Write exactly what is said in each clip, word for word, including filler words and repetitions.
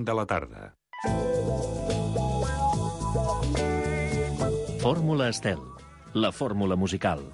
cinc de la tarda. Fórmula Estel, la fórmula musical.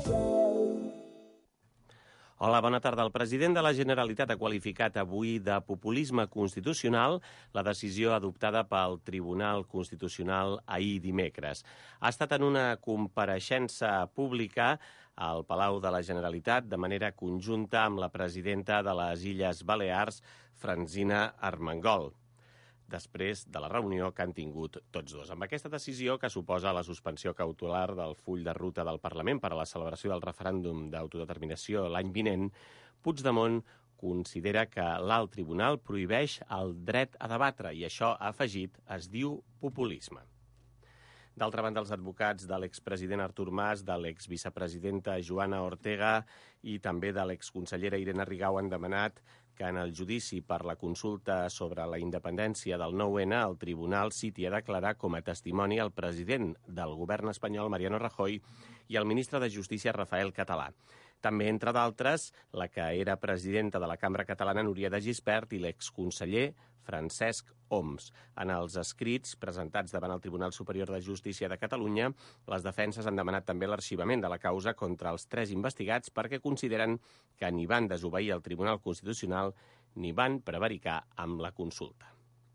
Hola, bona tarda. El president de la Generalitat ha qualificat avui de populisme constitucional la decisió adoptada pel Tribunal Constitucional ahir dimecres. Ha estat en una compareixença pública al Palau de la Generalitat de manera conjunta amb la presidenta de les Illes Balears, Francina Armengol, després de la reunió que han tingut tots dos. Amb aquesta decisió, que suposa la suspensió cautelar del full de ruta del Parlament per a la celebració del referèndum d'autodeterminació l'any vinent, Puigdemont considera que l'alt tribunal prohibeix el dret a debatre i això, ha afegit, es diu populisme. D'altra banda, els advocats de l'expresident Artur Mas, de l'exvicepresidenta Joana Ortega i també de l'exconsellera Irene Rigau han demanat que en el judici per la consulta sobre la independència del nou ene el tribunal citi a declarar com a testimoni el president del govern espanyol, Mariano Rajoy, i el ministre de Justícia, Rafael Català. També, entre d'altres, la que era presidenta de la Cambra Catalana, Núria de Gispert, i l'exconseller Francesc Homs. En els escrits presentats davant el Tribunal Superior de Justícia de Catalunya, les defenses han demanat també l'arxivament de la causa contra els tres investigats perquè consideren que ni van desobeir el Tribunal Constitucional ni van prevaricar amb la consulta.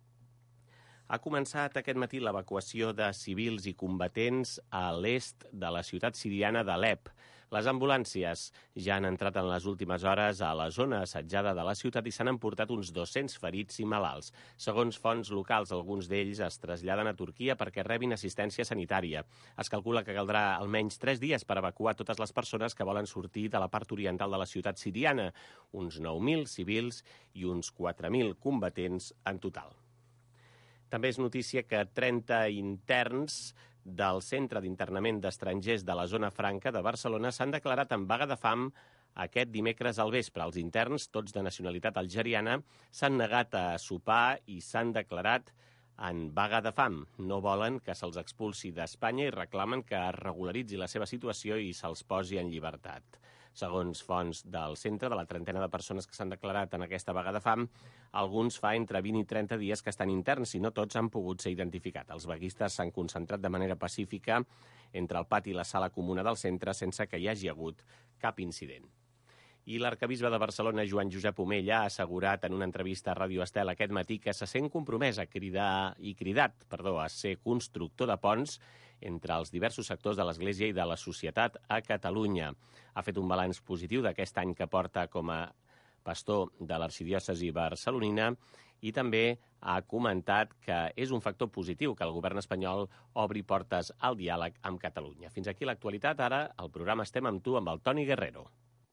Ha començat aquest matí l'evacuació de civils i combatents a l'est de la ciutat siriana d'Alep. Les ambulàncies ja han entrat en les últimes hores a la zona assetjada de la ciutat i s'han emportat uns dos-cents ferits i malalts. Segons fonts locals, alguns d'ells es traslladen a Turquia perquè rebin assistència sanitària. Es calcula que caldrà almenys tres dies per evacuar totes les persones que volen sortir de la part oriental de la ciutat siriana, uns nou mil civils i uns quatre mil combatents en total. També és notícia que trenta interns del Centre d'Internament d'Estrangers de la Zona Franca de Barcelona s'han declarat en vaga de fam aquest dimecres al vespre. Els interns, tots de nacionalitat algeriana, s'han negat a sopar i s'han declarat en vaga de fam. No volen que se'ls expulsi d'Espanya i reclamen que es regularitzi la seva situació i se'ls posi en llibertat. Segons fonts del centre, de la trentena de persones que s'han declarat en aquesta vaga de fam, alguns fa entre vint i trenta dies que estan interns i no tots han pogut ser identificats. Els vaguistes s'han concentrat de manera pacífica entre el pati i la sala comuna del centre sense que hi hagi hagut cap incident. I l'arcabisbe de Barcelona, Joan Josep Omella, ha assegurat en una entrevista a Ràdio Estel aquest matí que se sent compromès a cridar i cridat, perdó, a ser constructor de ponts entre els diversos sectors de l'Església i de la societat a Catalunya. Ha fet un balanç positiu d'aquest any que porta com a pastor de l'arxidiòcesi barcelonina i també ha comentat que és un factor positiu que el govern espanyol obri portes al diàleg amb Catalunya. Fins aquí l'actualitat. Ara al programa Estem amb tu amb el Toni Guerrero.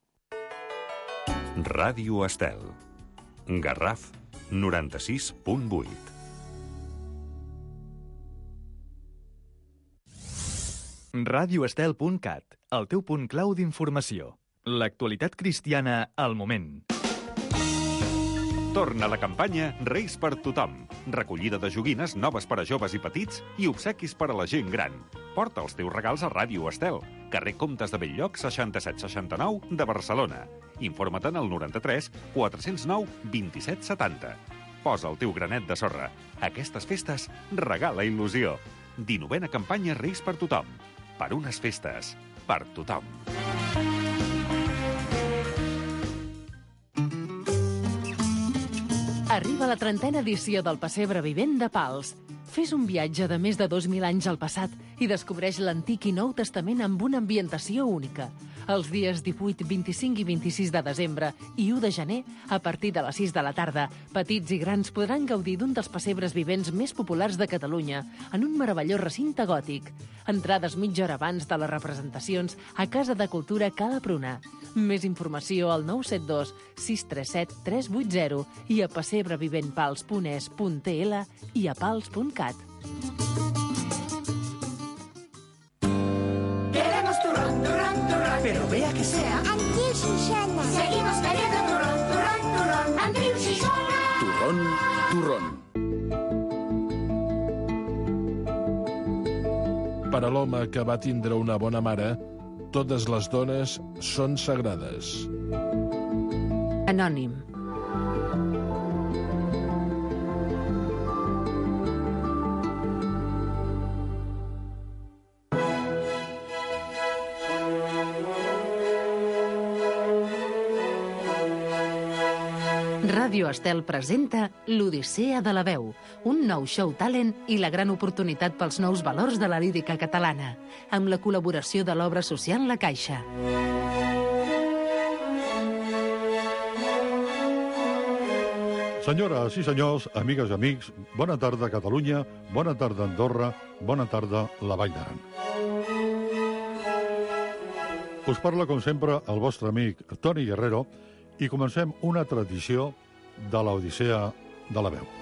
Ràdio Estel. Garraf noranta-sis punt vuit. radioestel punt cat, el teu punt clau d'informació. L'actualitat cristiana al moment. Torna la campanya Reis per tothom. Recollida de joguines noves per a joves i petits i obsequis per a la gent gran. Porta els teus regals a Ràdio Estel, carrer Comtes de Bell-lloc, seixanta-set seixanta-nou de Barcelona. Informa't-en al noranta-tres quatre-cents nou vint-i-set setanta. Posa el teu granet de sorra. Aquestes festes regala il·lusió. dinovena campanya Reis per tothom. Per unes festes, per tothom. Arriba la trentena edició del Pessebre Vivent de Pals. Fes un viatge de més de dos mil anys al passat i descobreix l'Antic i Nou Testament amb una ambientació única. Els dies divuit, vint-i-cinc i vint-i-sis de desembre i u de gener, a partir de les sis de la tarda, petits i grans podran gaudir d'un dels pessebres vivents més populars de Catalunya, en un meravellós recinte gòtic. Entrades mitja hora abans de les representacions a Casa de Cultura Cala Pruna. Més informació al nou set dos sis tres set tres vuit zero i a pessebreviventpals punt es punt tl i a pals punt cat. Queremos turrón, turrón, turrón, pero vea que sea Andreu Xixona. Seguimos queriendo turrón, turrón, turrón, Andreu Xixona. Turrón, turrón. Per a l'home que va tindre una bona mare, totes les dones són sagrades. Anònim. Ràdio Estel presenta l'Odissea de la veu, un nou show talent i la gran oportunitat pels nous valors de la lírica catalana, amb la col·laboració de l'obra social La Caixa. Senyores i senyors, amigues i amics, bona tarda Catalunya, bona tarda Andorra, bona tarda la Vall d'Aran. Us parla, com sempre, el vostre amic Toni Guerrero i comencem una tradició de l'Odissea de la veu.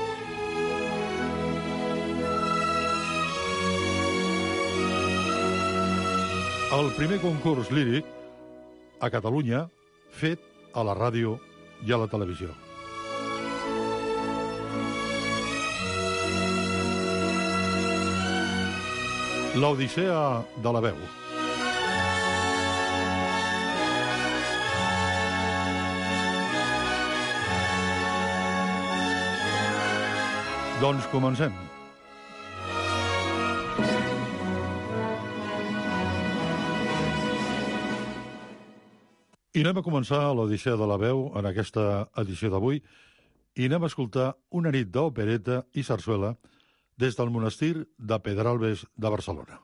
El primer concurs líric a Catalunya fet a la ràdio i a la televisió. L'Odissea de la veu. Doncs comencem. I anem a començar l'Odissea de la veu en aquesta edició d'avui i anem a escoltar una nit d'opereta i sarsuela des del monestir de Pedralbes de Barcelona.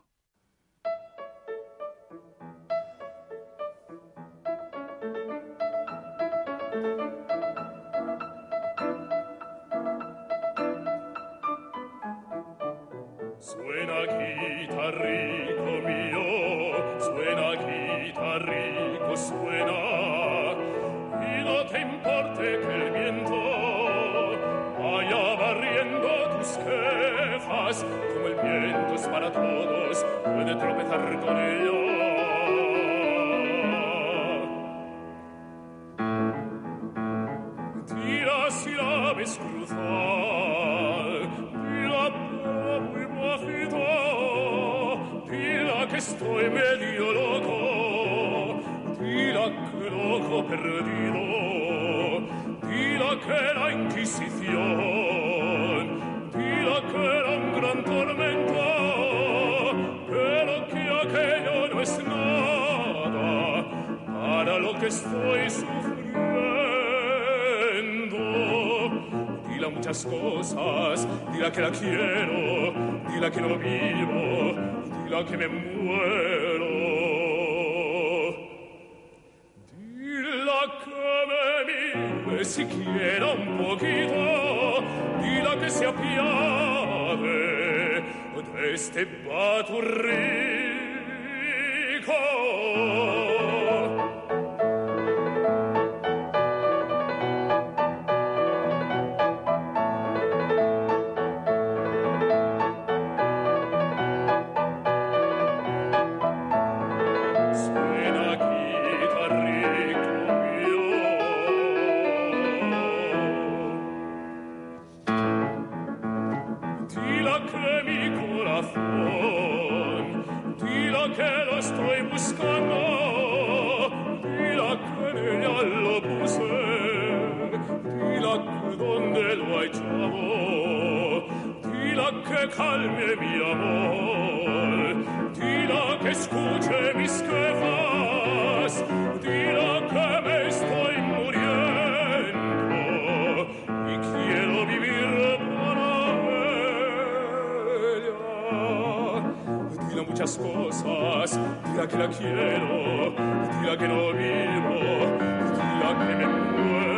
Suena guitarrico mio, suena guitarrico, suena, y no te importe que el viento vaya barriendo tus quejas, como el viento es para todos, puede tropezar con ella. Tira si la ves cruzar, tira muy bajito, tira que estoy medio loco, tira que loco perdido, tira que la Inquisición, tira que era un gran tormento, pero que aquello no es nada para lo que estoy sufriendo. Dila muchas cosas, dila que la quiero, dila que no vivo, dila que me muero. Dila que me mire siquiera un poquito, dila que se apiade de este baturrico. Calme mi amor, dila que escuche mis quejas, dila que me estoy muriendo y quiero vivir para ella. Dila muchas cosas, dila que la quiero, dila que no vivo, dila que me muero.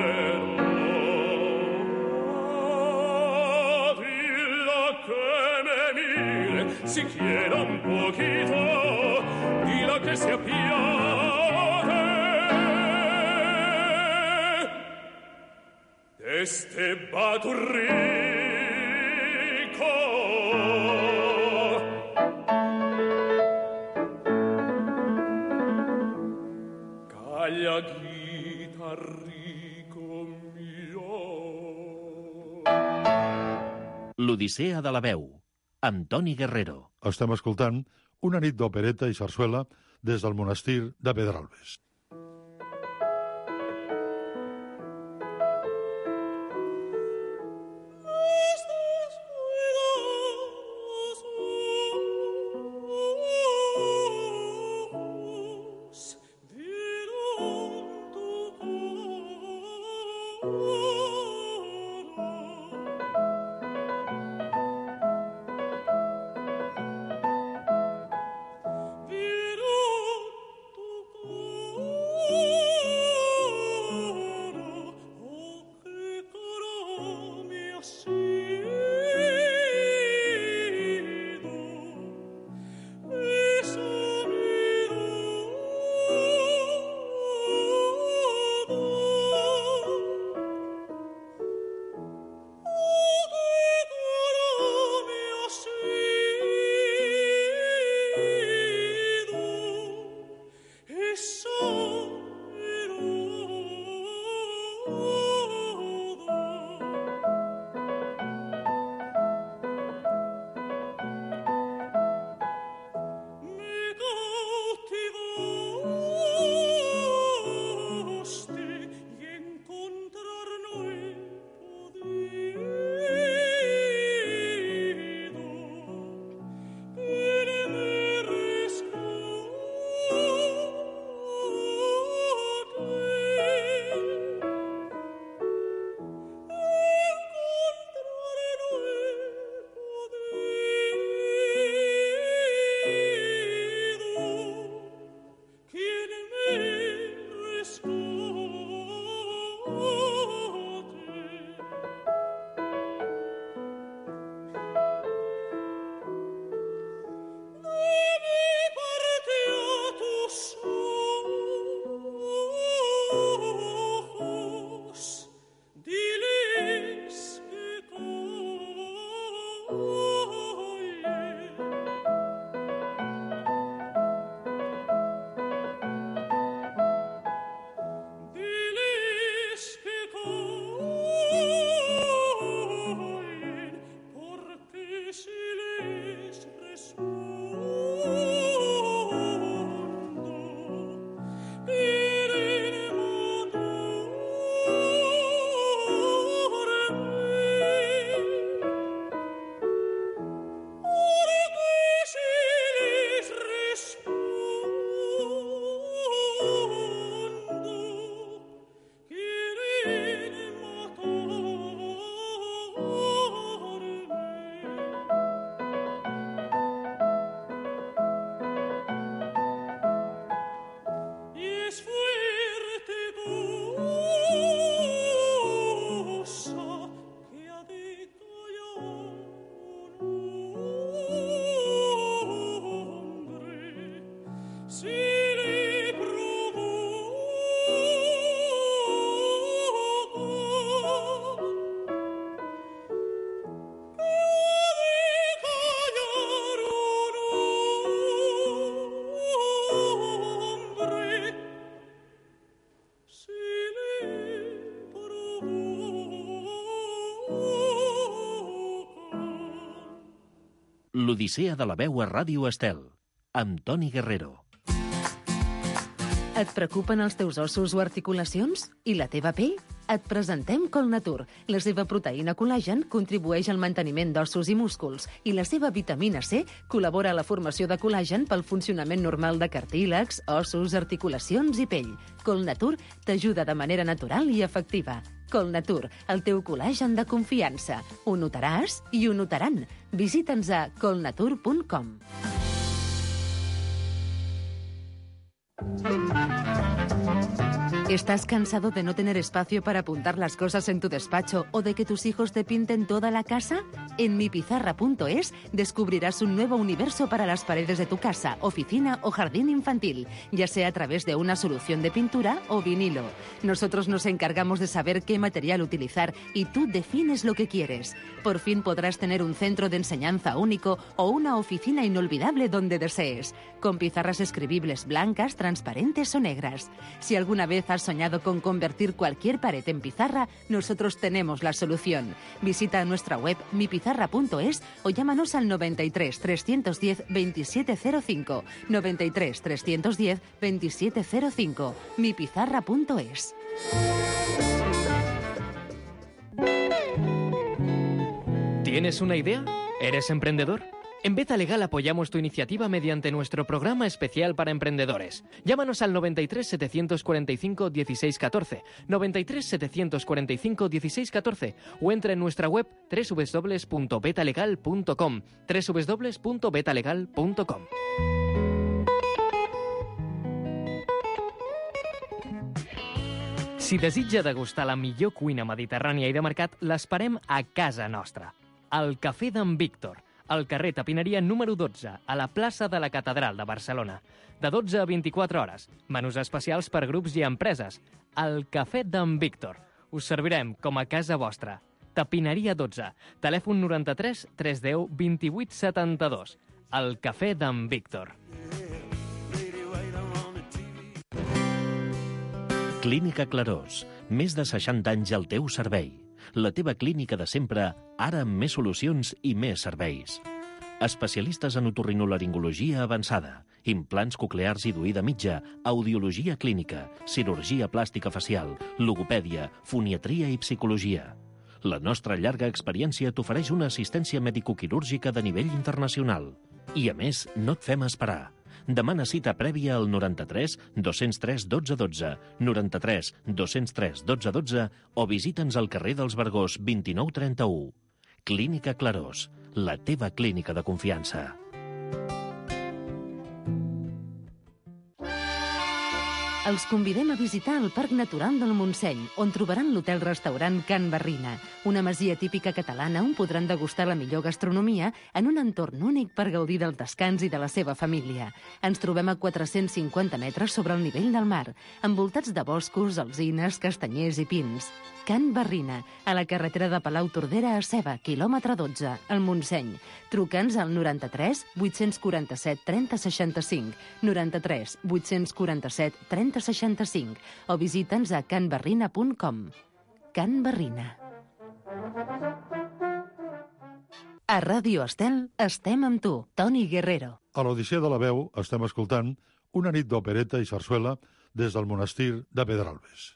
Siquiera un poquito, dila que se apiade de este baturrico. Calla, guitarrico mio. L'Odissea de la veu, amb Toni Guerrero. Estem escoltant una nit d'opereta i sarsuela des del monestir de Pedralbes. Oh L'Odissea de la veu a Ràdio Estel, amb Toni Guerrero. Et preocupen els teus ossos o articulacions? I la teva pell? Et presentem Colnatur. La seva proteïna col·lagen contribueix al manteniment d'ossos i músculs i la seva vitamina C col·labora a la formació de col·lagen pel funcionament normal de cartílags, ossos, articulacions i pell. Colnatur t'ajuda de manera natural i efectiva. Colnatur, el teu col·lagen de confiança. Ho notaràs i ho notaran. Visita'ns a colnatur punt com. ¿Estás cansado de no tener espacio para apuntar las cosas en tu despacho o de que tus hijos te pinten toda la casa? En mi pizarra punto es descubrirás un nuevo universo para las paredes de tu casa, oficina o jardín infantil, ya sea a través de una solución de pintura o vinilo. Nosotros nos encargamos de saber qué material utilizar y tú defines lo que quieres. Por fin podrás tener un centro de enseñanza único o una oficina inolvidable donde desees, con pizarras escribibles blancas, transparentes o negras. Si alguna vez has soñado con convertir cualquier pared en pizarra, nosotros tenemos la solución. Visita nuestra web mi pizarra punto es o llámanos al noventa y tres, trescientos diez, veintisiete cero cinco, noventa y tres, trescientos diez, veintisiete cero cinco, mi pizarra punto es. ¿Tienes una idea? ¿Eres emprendedor? En Beta Legal apoyamos tu iniciativa mediante nuestro programa especial para emprendedores. Llámanos al noventa y tres, setecientos cuarenta y cinco, dieciséis catorce, noventa y tres, setecientos cuarenta y cinco, dieciséis catorce o entra en nuestra web doble u doble u doble u punto beta legal punto com, doble u doble u doble u punto beta legal punto com. Si desitja degustar la millor cuina mediterrània i de mercat, l'esperem a casa nostra, al Cafè d'en Víctor, al carrer Tapineria número dotze, a la plaça de la Catedral de Barcelona. De dotze a vint-i-quatre hores. Menús especials per grups i empreses. El Cafè d'en Víctor. Us servirem com a casa vostra. Tapineria dotze. Telèfon noranta-tres, tres deu, vint-i-vuit setanta-dos. El Cafè d'en Víctor. Clínica Clarós. Més de seixanta anys al teu servei. La teva clínica de sempre, ara amb més solucions i més serveis. Especialistes en otorrinolaringologia avançada, implants coclears i d'oïda mitja, audiologia clínica, cirurgia plàstica facial, logopèdia, foniatria i psicologia. La nostra llarga experiència t'ofereix una assistència medicoquirúrgica de nivell internacional. I a més, no et fem esperar. Demana cita prèvia al noranta-tres, dos-cents tres, dotze dotze, noranta-tres, dos-cents tres, dotze dotze o visita'ns al carrer dels Vergós vint-i-nou trenta-u. Clínica Clarós, la teva clínica de confiança. Els convidem a visitar el Parc Natural del Montseny, on trobaran l'hotel-restaurant Can Barrina, una masia típica catalana on podran degustar la millor gastronomia en un entorn únic per gaudir del descans i de la seva família. Ens trobem a quatre-cents cinquanta metres sobre el nivell del mar, envoltats de boscos, alzines, castanyers i pins. Can Barrina, a la carretera de Palau-Tordera a Ceba, quilòmetre dotze, al Montseny. Truca'ns al noranta-tres vuit-cents quaranta-set trenta seixanta-cinc, noranta-tres vuit-cents quaranta-set trenta seixanta-cinc o visita'ns a can barrina punt com. Can Barrina. A Ràdio Estel estem amb tu, Toni Guerrero. A l'Odissea de la Veu estem escoltant una nit d'opereta i sarsuela des del monestir de Pedralbes.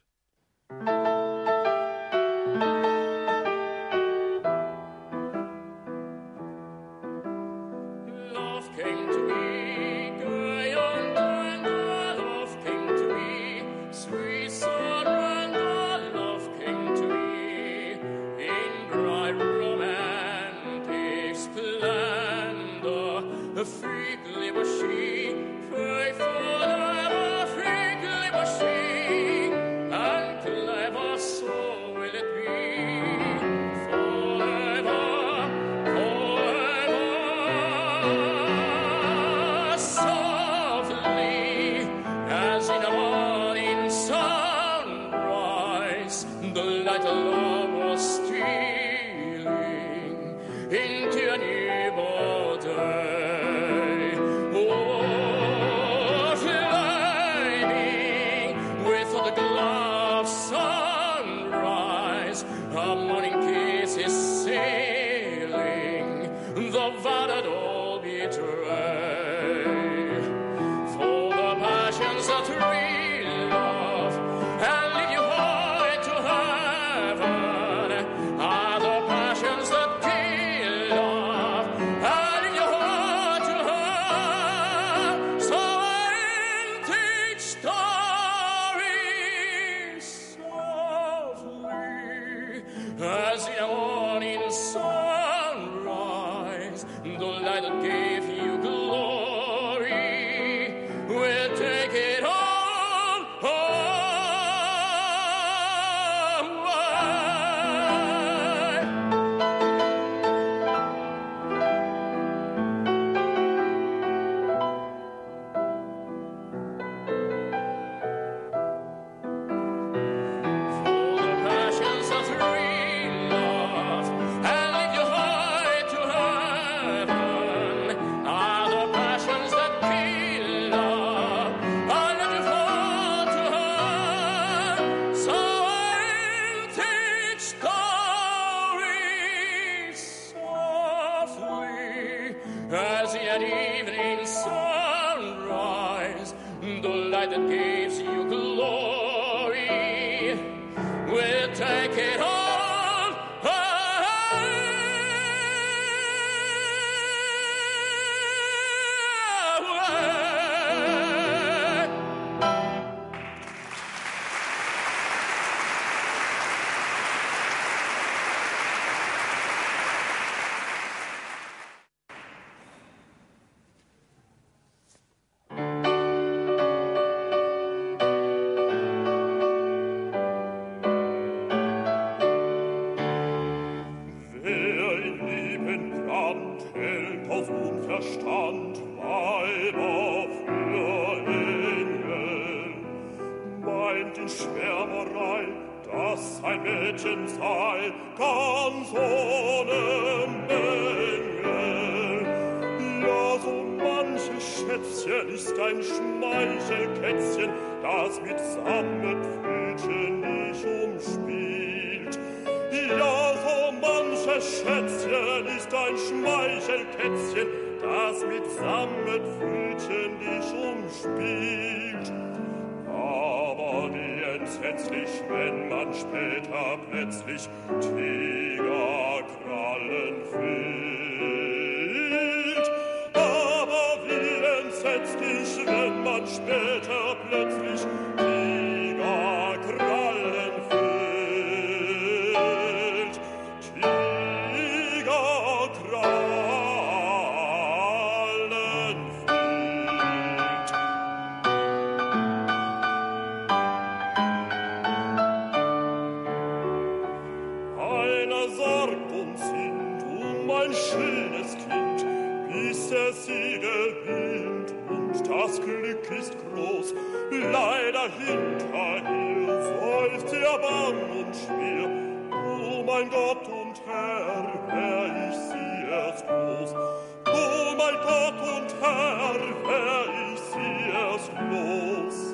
mein schönes Kind, bis er sie gewinnt. Und das Glück ist groß, leider hinterher seufzt er bang und schwer. O mein Gott und Herr, wär ich sie erst los. O mein Gott und Herr, wär ich sie erst los.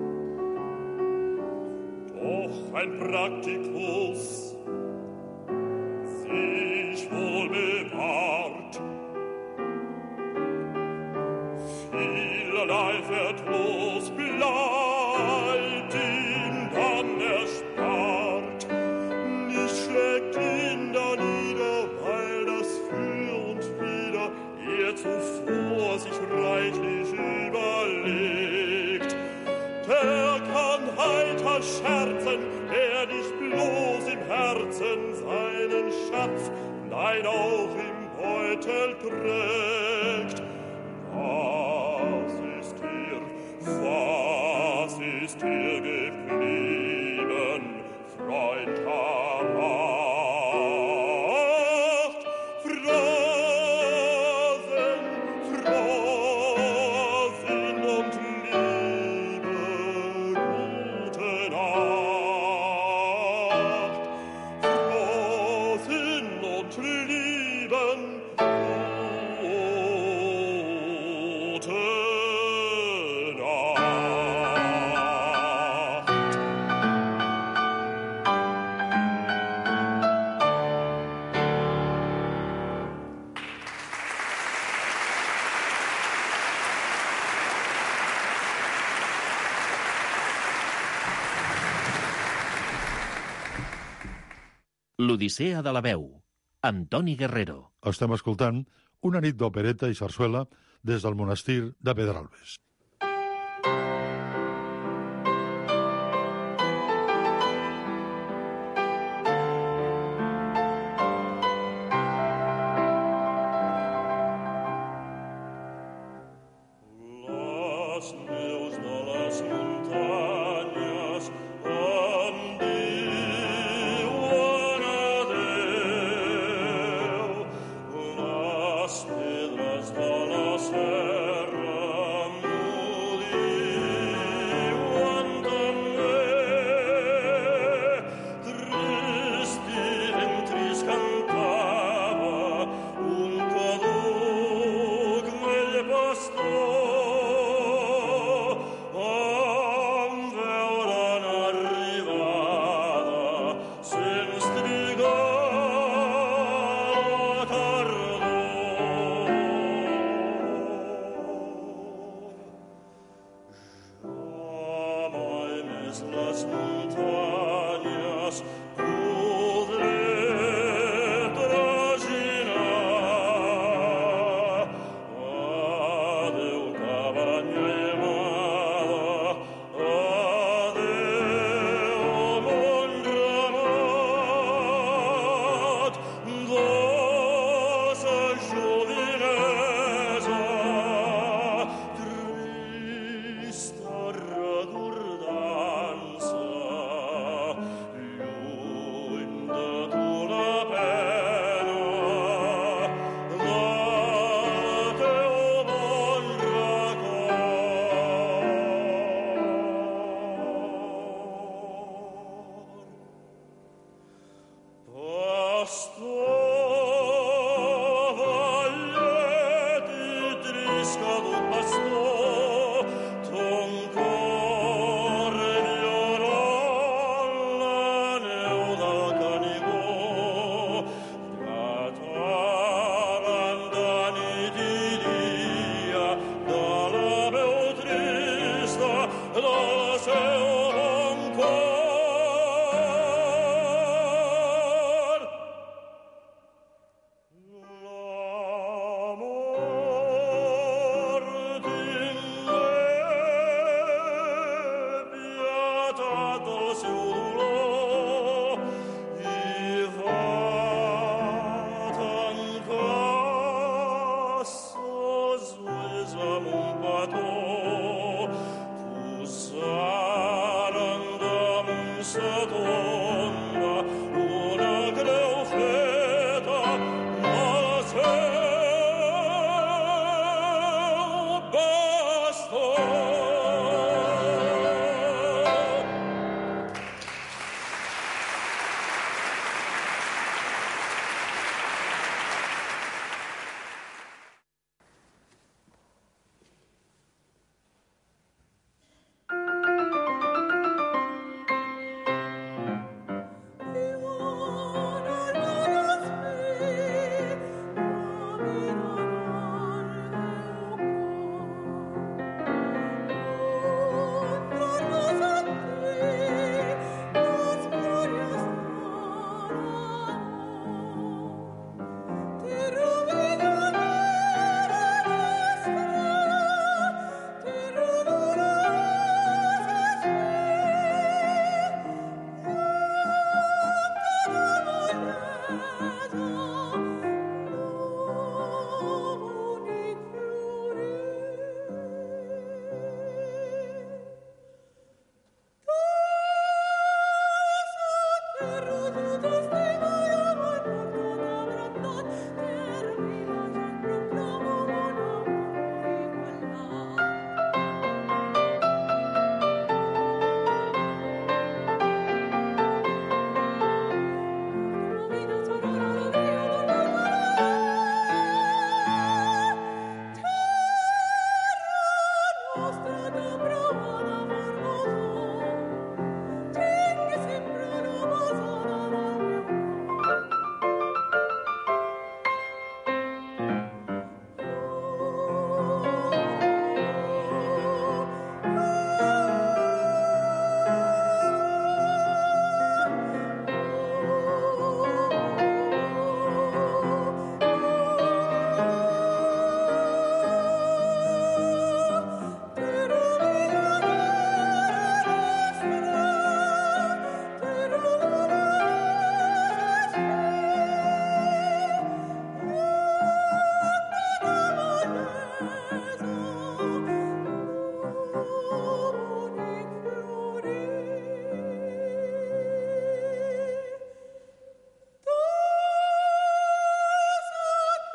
Doch ein Praktikus sich wohl bewahrt, vielerlei wertlos bleibt ihm dann erspart. Nicht schlägt ihn da nieder, weil das für und wieder er zuvor sich reichlich überlegt. Der kann heiter scherzen, der nicht bloß im Herzen seinen Schatz, nein auch im Beutel trägt. Was ist dir, was ist dir geblieben, Freund Hamacht? Frohsinn, Frohsinn und Liebe, gute Nacht. Frohsinn und Lieben, gute Nacht. L'Odissea de la veu, amb Toni Guerrero. Estem escoltant una nit d'opereta i sarsuela des del monestir de Pedralbes. Les neus de les muntanyes em diuen adéu, les pedres de la serra m'ho diuen.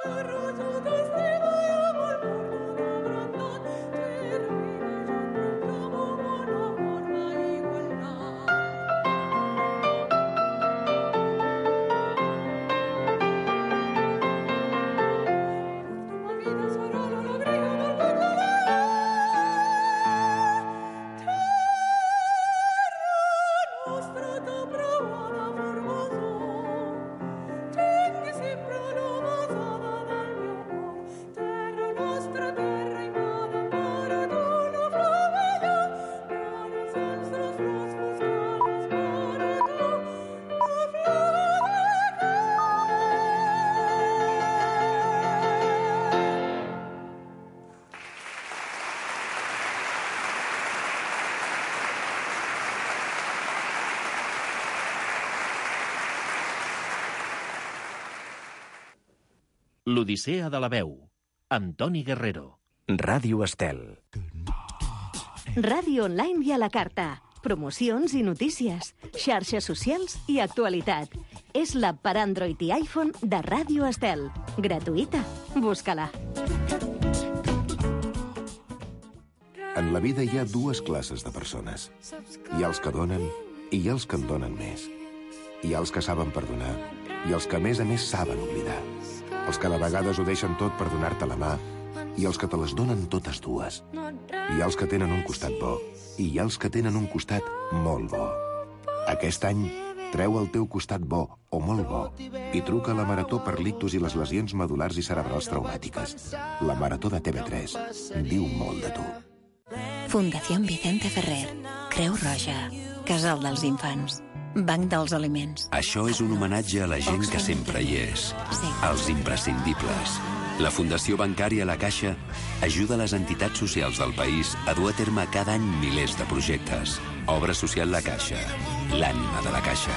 L'Odissea de la veu, amb Toni Guerrero. Ràdio Estel. Ràdio online i a la carta. Promocions i notícies, xarxes socials i actualitat. És l'app per Android i iPhone de Ràdio Estel. Gratuïta. Busca-la. En la vida hi ha dues classes de persones. Hi ha els que donen i hi ha els que en donen més. Hi ha els que saben perdonar i els que, a més a més, saben oblidar. Els que de vegades ho deixen tot per donar-te la mà i els que te les donen totes dues. Hi ha els que tenen un costat bo i hi ha els que tenen un costat molt bo. Aquest any, treu el teu costat bo o molt bo i truca a la Marató per l'ictus i les lesions medul·lars i cerebrals traumàtiques. La Marató de T V tres diu molt de tu. Fundació Vicente Ferrer, Creu Roja, Casal dels Infants, Banc dels Aliments. Això és un homenatge a la gent que sempre hi és, Sí. als imprescindibles. La Fundació Bancària La Caixa ajuda les entitats socials del país a dur a terme cada any milers de projectes. Obra social La Caixa, l'ànima de la Caixa.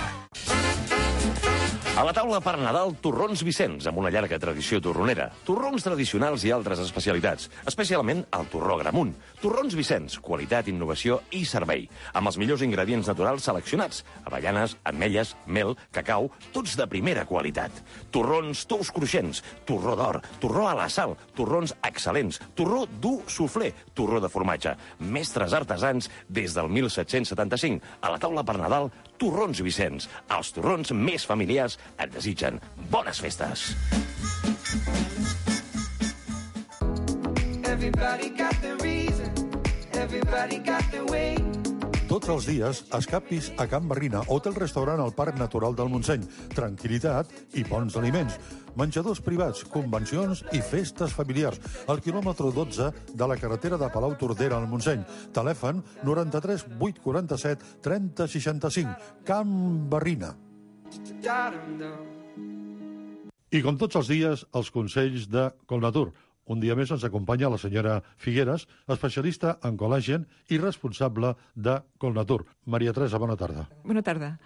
A la taula per Nadal, torrons Vicenç, amb una llarga tradició torronera. Torrons tradicionals i altres especialitats, especialment el torró Gramunt. Torrons Vicenç, qualitat, innovació i servei, amb els millors ingredients naturals seleccionats. Avellanes, ametlles, mel, cacau, tots de primera qualitat. Torrons tous cruixents, torró d'or, torró a la sal, torrons excel·lents, torró dur soufflé, torró de formatge. Mestres artesans des del mil set-cents setanta-cinc. A la taula per Nadal, torrons Vicenç. Els torrons més familiars et desitgen bones festes. Tots els dies escapis a Can Barrina, hotel-restaurant al Parc Natural del Montseny. Tranquil·litat i bons aliments. Menjadors privats, convencions i festes familiars. Al quilòmetre dotze de la carretera de Palau-Tordera al Montseny. Telèfon noranta-tres vuit quaranta-set trenta seixanta-cinc. Can Barrina. I com tots els dies, els consells de Colnatur. Un dia més ens acompanya la senyora Figueres, especialista en col·làgen i responsable de Colnatur. Maria Teresa, bona tarda. Bona tarda.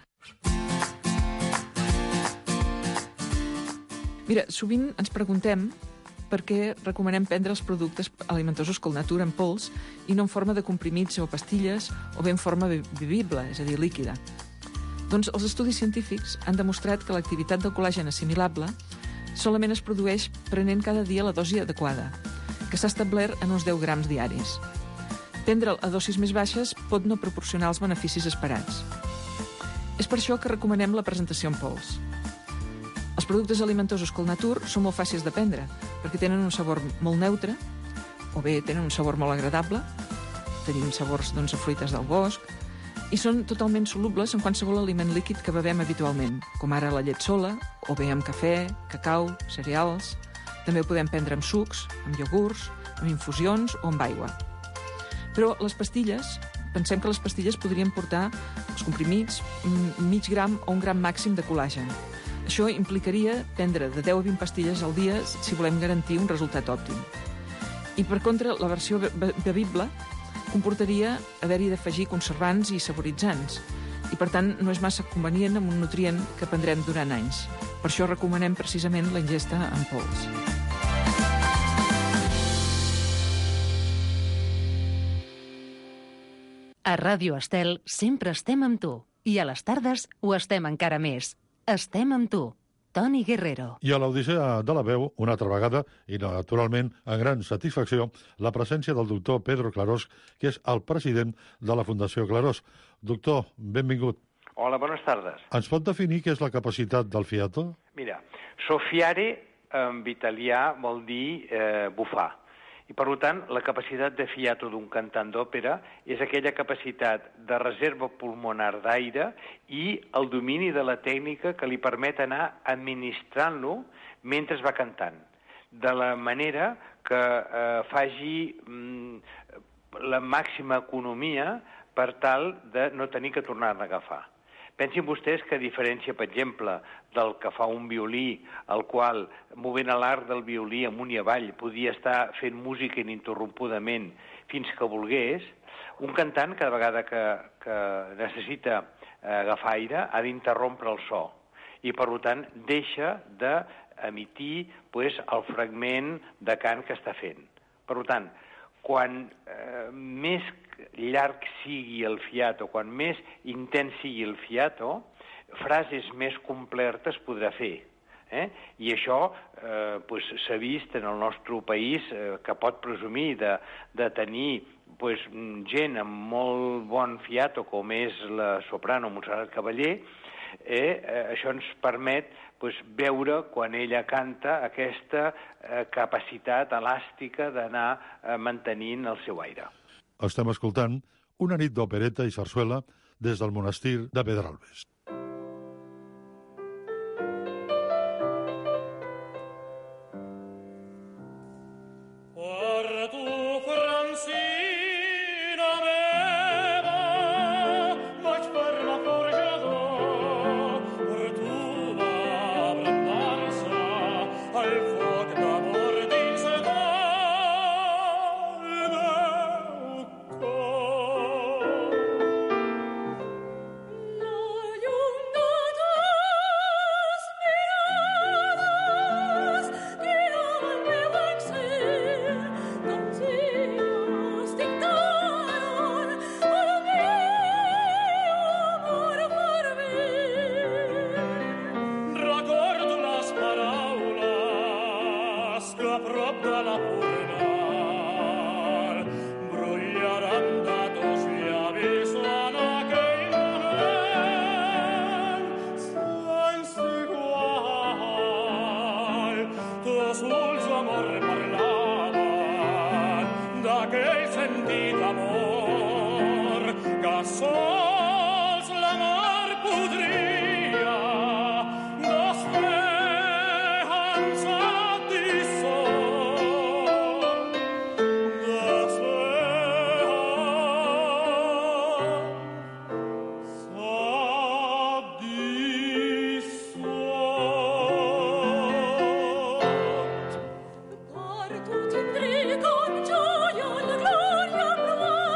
Mira, sovint ens preguntem per què recomanem prendre els productes alimentosos Colnatur en pols i no en forma de comprimits o pastilles o bé en forma bevible, és a dir, líquida. Doncs els estudis científics han demostrat que l'activitat del col·làgen assimilable solament es produeix prenent cada dia la dosi adequada, que s'ha establert en uns deu grams diaris. Prendre'l a dosis més baixes pot no proporcionar els beneficis esperats. És per això que recomanem la presentació en pols. Els productes alimentosos Colnatur són molt fàcils de prendre, perquè tenen un sabor molt neutre, o bé tenen un sabor molt agradable, tenim sabors doncs, a fruites del bosc, i són totalment solubles en qualsevol aliment líquid que bevem habitualment, com ara la llet sola, o bé amb cafè, cacau, cereals. També ho podem prendre amb sucs, amb iogurts, amb infusions o amb aigua. Però les pastilles, pensem que les pastilles podrien portar els comprimits mig gram o un gram màxim de col·làgen. Això implicaria prendre de deu a vint pastilles al dia si volem garantir un resultat òptim. I per contra, la versió bevible comportaria haver-hi d'afegir conservants i saboritzants, i per tant no és massa convenient amb un nutrient que prendrem durant anys. Per això recomanem precisament la ingesta en pols. A Ràdio Estel sempre estem amb tu, i a les tardes ho estem encara més. Estem amb tu. Toni Guerrero. I a l'Odissea de la Veu, una altra vegada, i naturalment amb gran satisfacció, la presència del doctor Pedro Clarós, que és el president de la Fundació Clarós. Doctor, benvingut. Hola, bones tardes. Ens pot definir què és la capacitat del fiato? Mira, soffiare en italià vol dir eh, bufar. I, per tant, la capacitat de fiato d'un cantant d'òpera és aquella capacitat de reserva pulmonar d'aire i el domini de la tècnica que li permet anar administrant-lo mentre va cantant, de la manera que eh, faci mm, la màxima economia per tal de no tenir que tornar-ne a agafar. Pensin vostès que, a diferència, per exemple, del que fa un violí, el qual, movent l'arc del violí amunt i avall, podia estar fent música ininterrompudament fins que volgués, un cantant, cada vegada que, que necessita agafar aire, ha d'interrompre el so. I, per tant, deixa d'emitir pues, el fragment de cant que està fent. Per tant, quan eh, més llarg sigui el fiato, quan més intens sigui el fiato, frases més completes podrà fer. Eh? I això eh, pues, s'ha vist en el nostre país eh, que pot presumir de, de tenir pues, gent amb molt bon fiato, com és la soprano Montserrat Cavaller. Eh, eh, això ens permet pues, veure quan ella canta aquesta eh, capacitat elàstica d'anar eh, mantenint el seu aire. Estem escoltant una nit d'opereta i sarsuela des del monestir de Pedralbes. Tindré con gioia la gloria provare.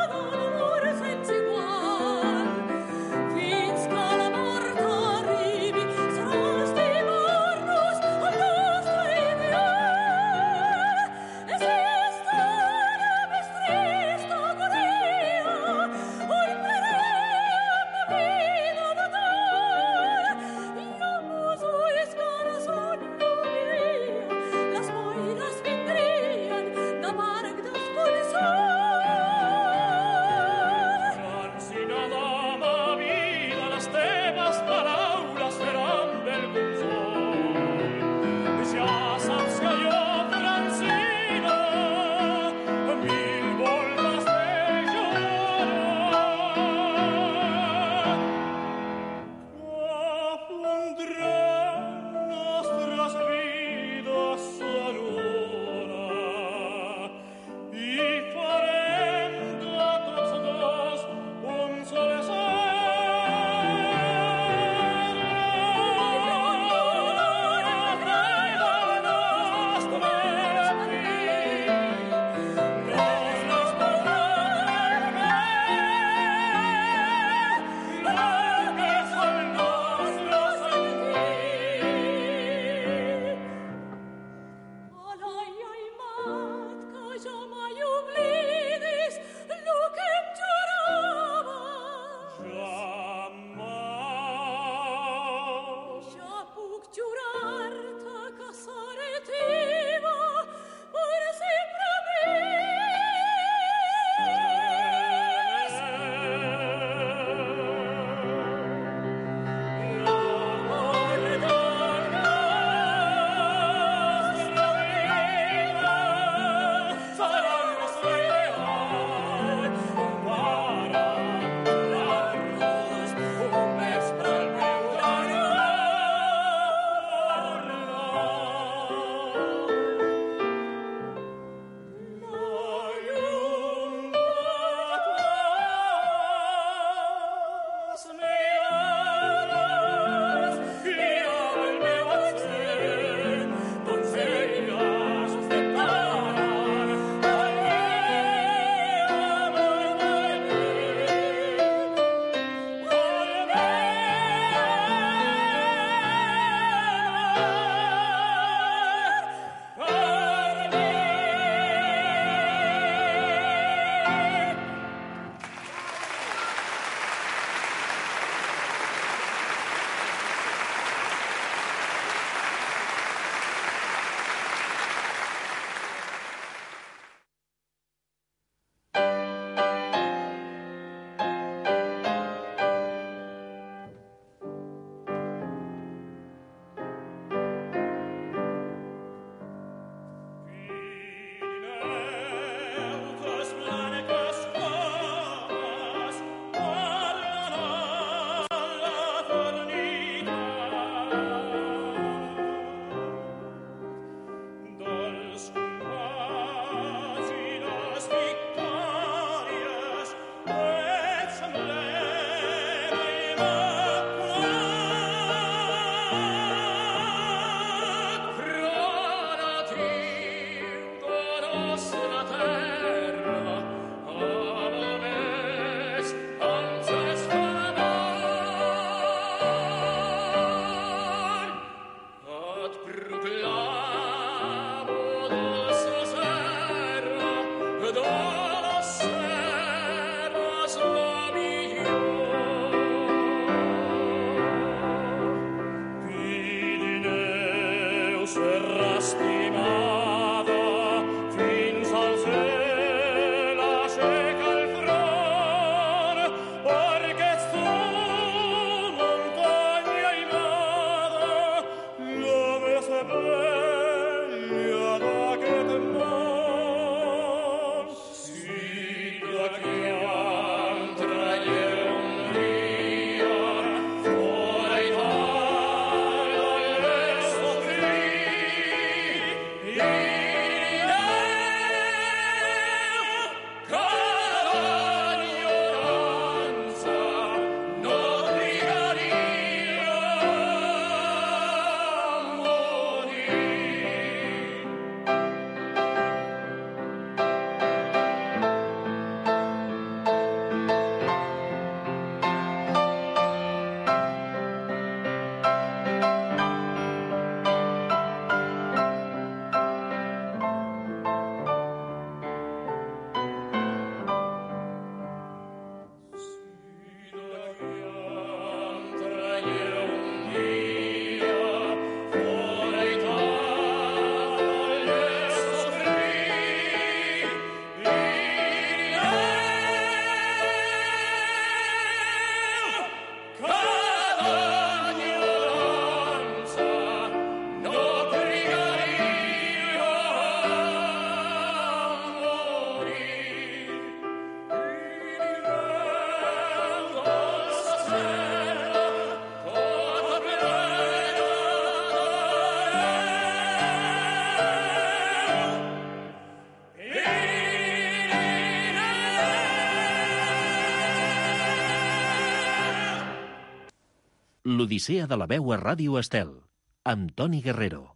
l'Odissea de la veu a Ràdio Estel, amb Toni Guerrero.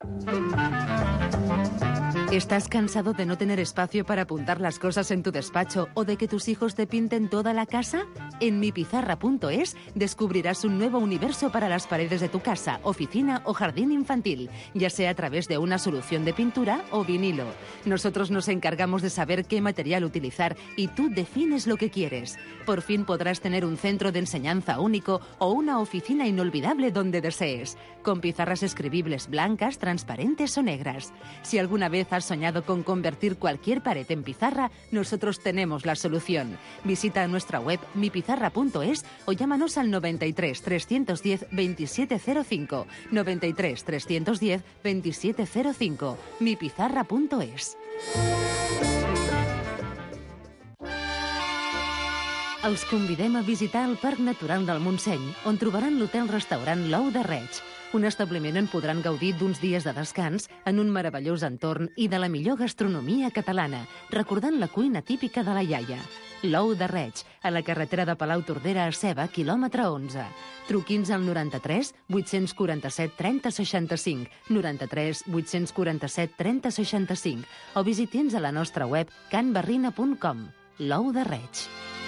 ¿Estás cansado de no tener espacio para apuntar las cosas en tu despacho o de que tus hijos te pinten toda la casa? En mipizarra punto es descubrirás un nuevo universo para las paredes de tu casa, oficina o jardín infantil, ya sea a través de una solución de pintura o vinilo. Nosotros nos encargamos de saber qué material utilizar y tú defines lo que quieres. Por fin podrás tener un centro de enseñanza único o una oficina inolvidable donde desees, con pizarras escribibles blancas, transparentes o negras. Si alguna vez has soñado con convertir cualquier pared en pizarra, nosotros tenemos la solución. Visita nuestra web mipizarra punto es o llámanos al noventa y tres, trescientos diez, veintisiete cero cinco, noventa y tres, trescientos diez, veintisiete cero cinco, mipizarra punto es. Els convidem a visitar el Parc Natural del Montseny, on trobaran l'hotel-restaurant L'Ou de Reig, un establiment on podran gaudir d'uns dies de descans en un meravellós entorn i de la millor gastronomia catalana, recordant la cuina típica de la iaia. L'Ou de Reig, a la carretera de Palau-Tordera a Ceba, quilòmetre onze. Truqui'ns al noranta-tres, vuit-cents quaranta-set, trenta, seixanta-cinc, noranta-tres, vuit-cents quaranta-set, trenta, seixanta-cinc, o visiti'ns a la nostra web canbarrina punt com. L'Ou de Reig.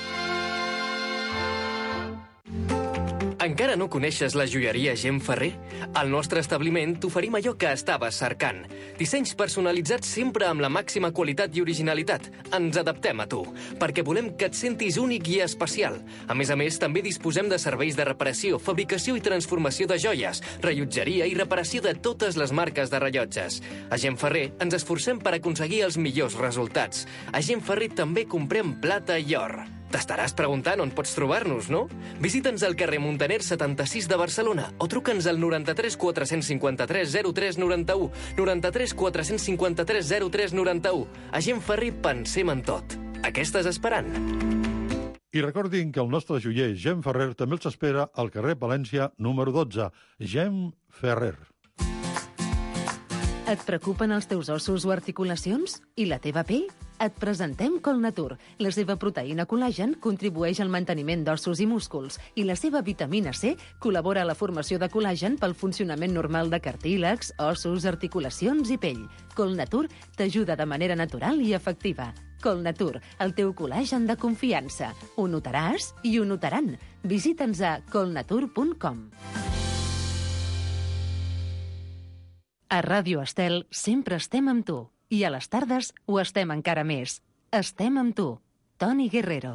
Encara no coneixes la joieria Gem Ferrer? Al nostre establiment t'oferim allò que estaves cercant. Dissenys personalitzats sempre amb la màxima qualitat i originalitat. Ens adaptem a tu, perquè volem que et sentis únic i especial. A més a més, també disposem de serveis de reparació, fabricació i transformació de joies, rellotgeria i reparació de totes les marques de rellotges. A Gem Ferrer ens esforcem per aconseguir els millors resultats. A Gem Ferrer també comprem plata i or. T'estaràs preguntant on pots trobar-nos, no? Visita'ns al carrer Muntaner setanta-sis de Barcelona o truca'ns al noranta-tres, quatre-cents cinquanta-tres, zero tres, noranta-u, noranta-tres, quatre-cents cinquanta-tres, zero tres, noranta-u. A Gem Ferrer pensem en tot. A què estàs esperant? I recordin que el nostre joier Gem Ferrer també els espera al carrer Palència número dotze. Gem Ferrer. Et preocupen els teus ossos o articulacions? I la teva pell? Et presentem Colnatur. La seva proteïna col·lagen contribueix al manteniment d'ossos i músculs i la seva vitamina C col·labora a la formació de col·lagen pel funcionament normal de cartílegs, ossos, articulacions i pell. Colnatur t'ajuda de manera natural i efectiva. Colnatur, el teu col·lagen de confiança. Ho notaràs i ho notaran. Visita'ns a colnatur punt com. A Ràdio Estel sempre estem amb tu. I a les tardes ho estem encara més. Estem amb tu, Toni Guerrero.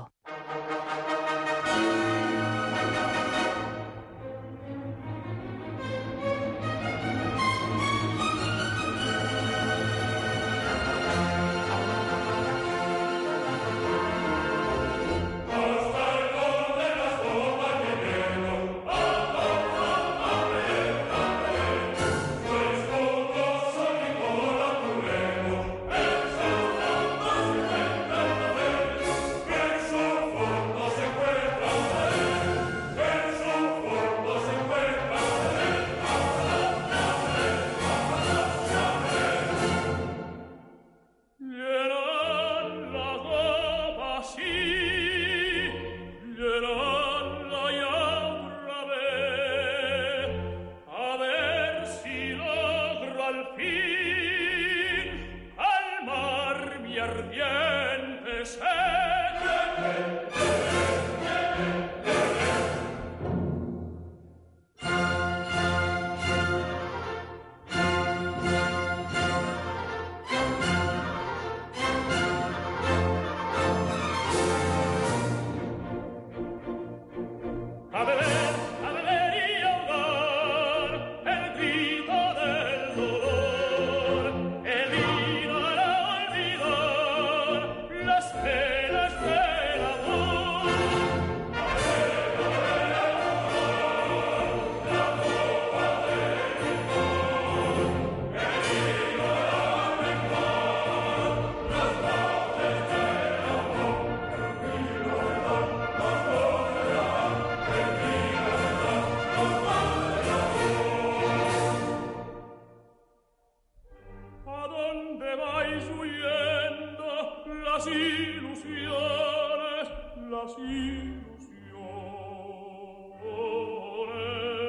las ilusiones.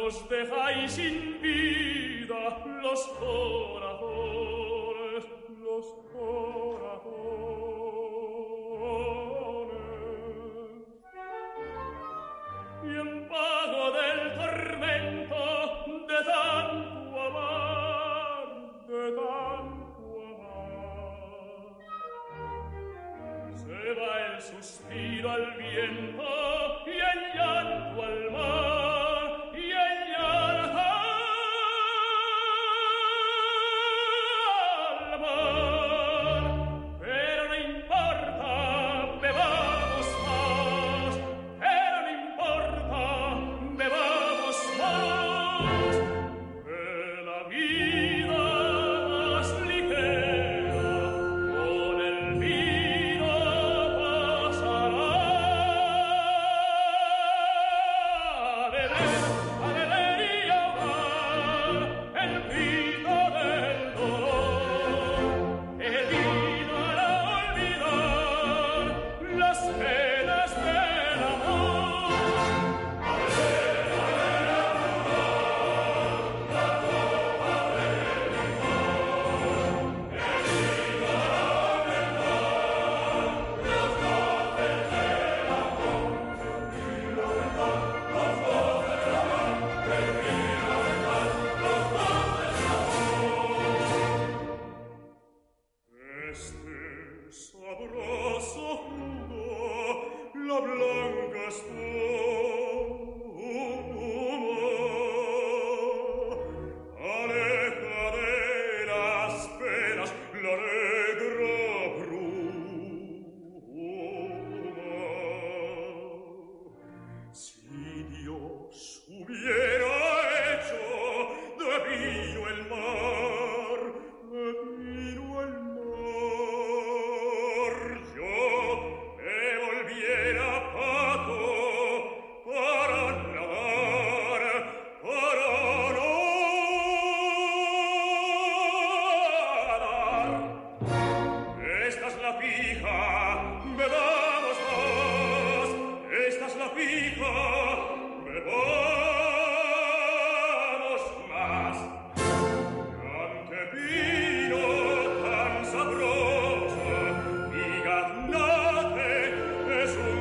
nos dejáis sin vida los corazones, los corazones. Y en pago del tormento de tanto amar, de tanto amar, se va el suspiro al viento y el llanto al mar, y el llanto al mar. Pero no importa, bebamos más, pero no importa, bebamos más, que la vida más ligera con el vino pasará. A beber, a beber y ahogar el vino del dolor, el vino hará olvidar las penas del amor. A beber, a beber y ahogar la copa del licor, el vino hará olvidar los goces del amor, el vino hará los goces del amor, el vino hará los goces del amor. Este sabroso jugo, la blanca espuma, aleja de las penas la negra bruma. Si Dios hubiera hecho de vino el mar, de vino el mar, yo me volviera pato para nadar, para nadar. Esta es la fija, bebamos más, esta es la fija, bebamos más. Ante vino tan sabroso y gaznate es un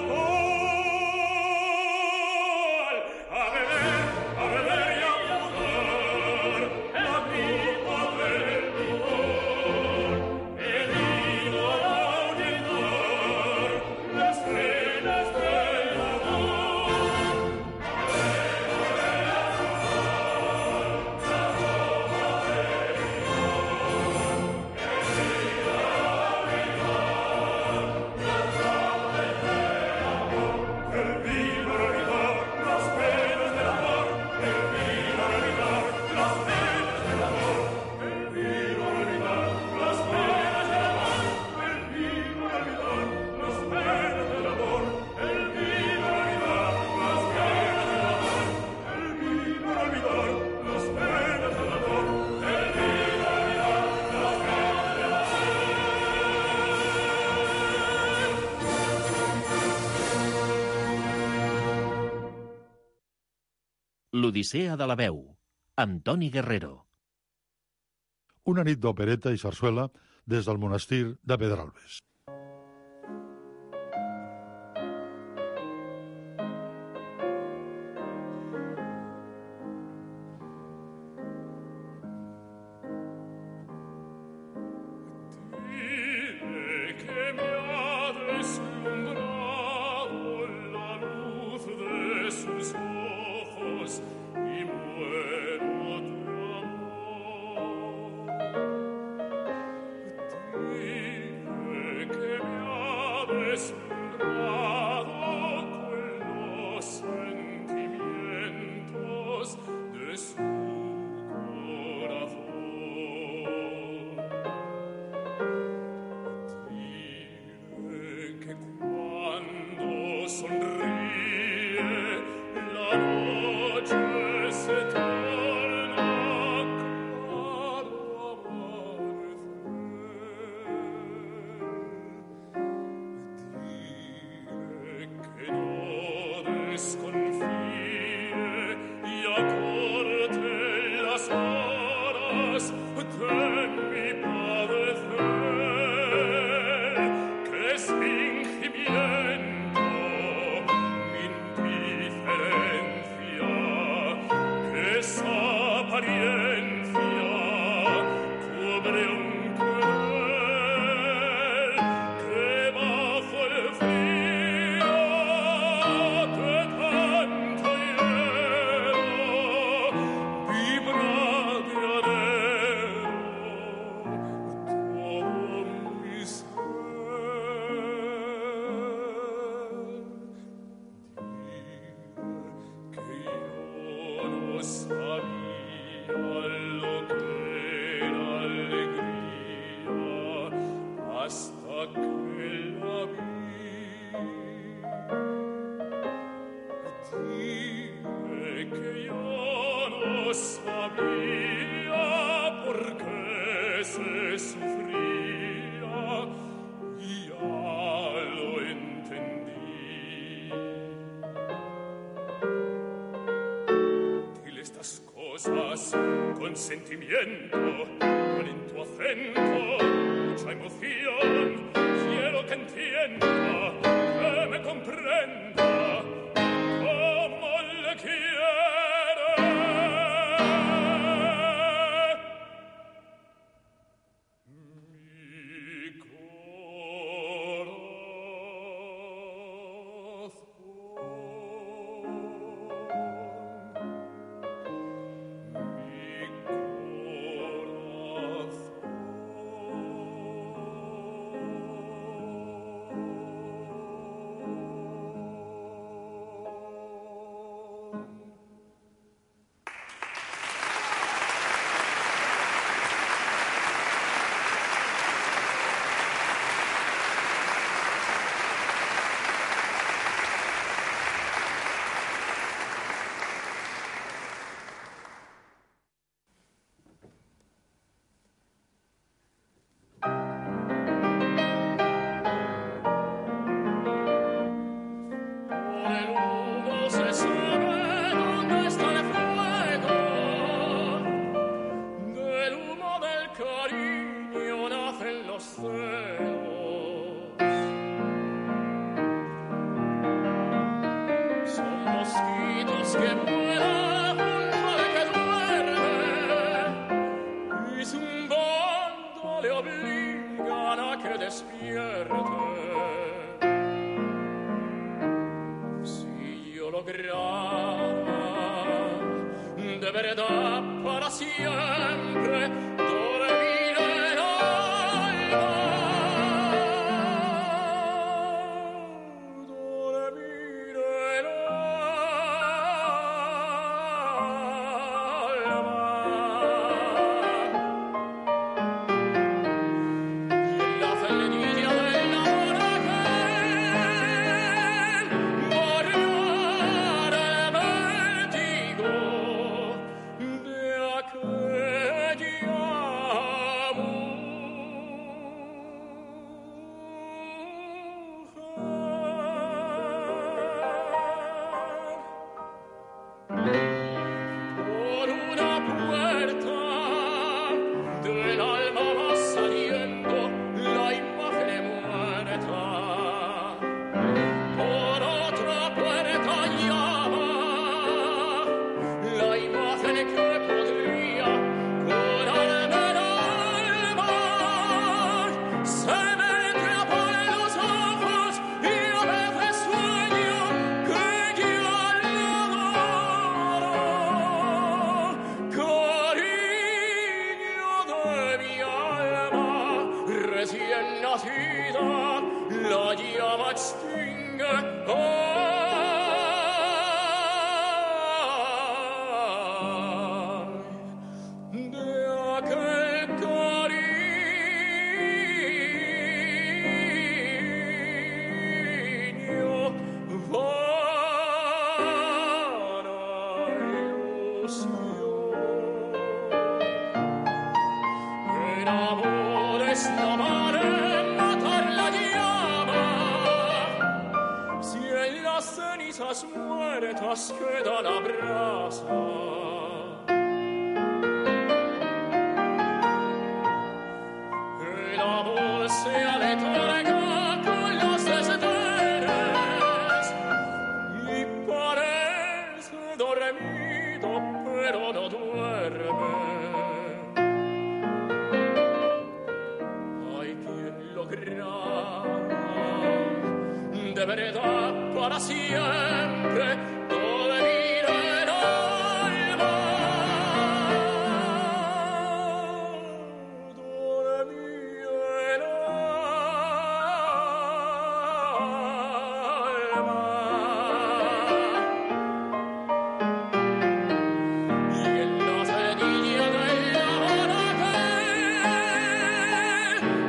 brocol. A beber, a beber y a jugar la copa del licor, el vino hará olvidar las penas del amor. A beber, a beber y a jugar la copa del licor, el vino hará olvidar las goces del amor, el vino hará olvidar las penas del amor, el vino hará olvidar las penas del amor, el vino hará olvidar las penas del amor, el vino hará olvidar las penas del amor, el vino hará olvidar las penas del amor, el vino hará olvidar las penas del amor, el vino hará olvidar las penas del amor. L'Odissea de la veu, amb Toni Guerrero. Una nit d'opereta i sarsuela des del monestir de Pedralbes. Dile que me ha deslumbrado la luz de sus ojos y muero de amor. Dile sufría, ya lo entendí. Dile estas cosas con sentimiento, con en tu acento mucha emoción. Quiero que entienda, que me comprenda cómo le quiere.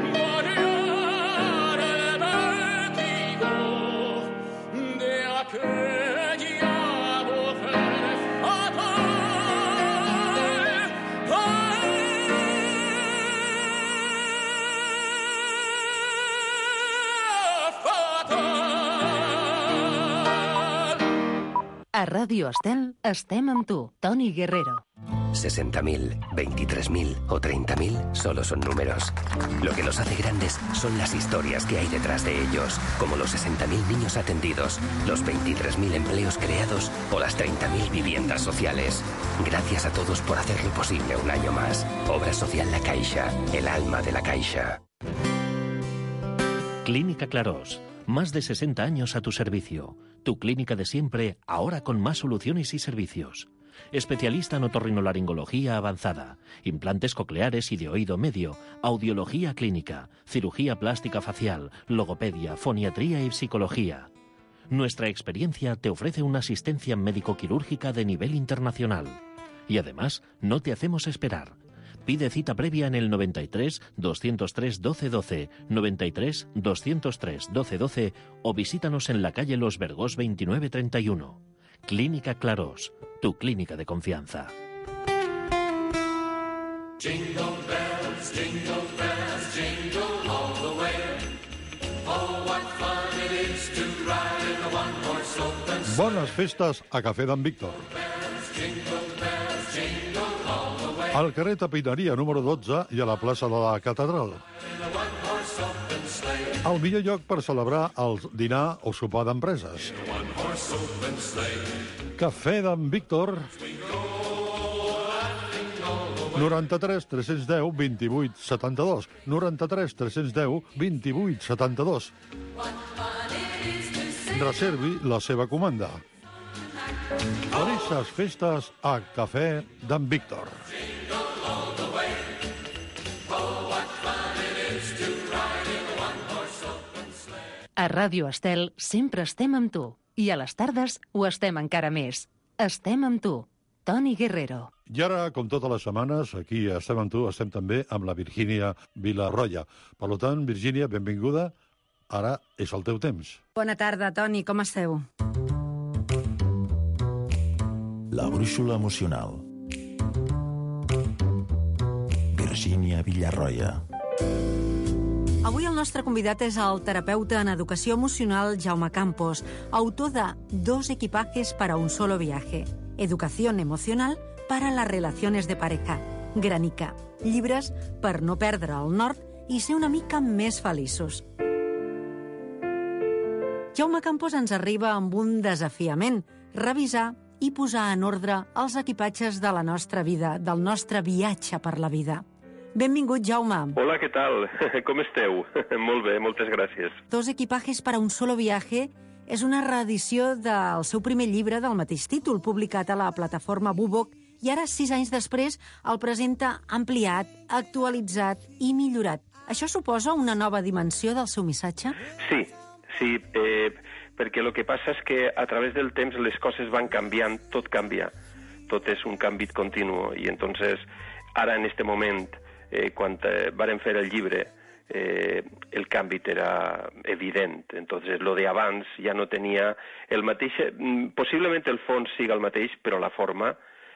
Che A Ràdio Estel estem amb tu, Toni Guerrero. sesenta mil, veintitrés mil o treinta mil solo son números. Lo que los hace grandes son las historias que hay detrás de ellos, como los sesenta mil niños atendidos, los veintitrés mil empleos creados o las treinta mil viviendas sociales. Gracias a todos por hacerlo posible un año más. Obra Social La Caixa, el alma de la Caixa. Clínica Clarós. Más de sesenta años a tu servicio. Tu clínica de siempre, ahora con más soluciones y servicios. Especialista en otorrinolaringología avanzada, implantes cocleares y de oído medio, audiología clínica, cirugía plástica facial, logopedia, foniatría y psicología. Nuestra experiencia te ofrece una asistencia médico-quirúrgica de nivel internacional. Y además, no te hacemos esperar. Pide cita previa en el noventa y tres, doscientos tres, doce doce, noventa y tres, doscientos tres, doce doce o visítanos en la calle Los Vergós veintinueve treinta y uno. Clínica Clarós, tu clínica de confianza. Jingle bells, jingle bells, jingle all the way. Oh, what fun it is to ride in a one-horse open sleigh. Bones festes a Cafè d'en Víctor. Jingle bells, jingle all the way. Al carrer Tapineria número dotze i a la plaça de la Catedral. In a one-horse open sleigh. El millor lloc per celebrar el dinar o sopar d'empreses. In a one-horse open sleigh. Cafè d'en Víctor. noranta-tres, tres-cents deu, vint-i-vuit, setanta-dos. noranta-tres, tres-cents deu, vint-i-vuit, setanta-dos. Reservi la seva comanda. Felices festes a Cafè d'en Víctor. A Ràdio Estel sempre estem amb tu. I a les tardes ho estem encara més. Estem amb tu, Toni Guerrero. I ara, com totes les setmanes, aquí a Estem amb tu, estem també amb la Virgínia Vilarroya. Per tant, Virgínia, benvinguda. Ara és el teu temps. Bona tarda, Toni, com esteu? La brúixola emocional. Virgínia Vilarroya. Avui el nostre convidat és el terapeuta en educació emocional Jaume Campos, autor de Dos equipajes para un solo viaje, Educación emocional para las relaciones de pareja, Granica, llibres per no perdre el nord i ser una mica més feliços. Jaume Campos ens arriba amb un desafiament, revisar i posar en ordre els equipatges de la nostra vida, del nostre viatge per la vida. Benvingut, Jaume. Hola, què tal? Com esteu? Molt bé, moltes gràcies. Dos equipajes para un solo viaje és una reedició del seu primer llibre del mateix títol, publicat a la plataforma Bubok, i ara, sis anys després, el presenta ampliat, actualitzat i millorat. Això suposa una nova dimensió del seu missatge? Sí, sí, eh, perquè el que passa és que a través del temps les coses van canviant, tot canvia, tot és un canvi continu, i entonces ara en este moment, eh, quan eh, varen fer el llibre, eh, el canvi era evident. Entonces, lo de abans ja no tenia el mateix... Possiblement el fons siga el mateix, però la forma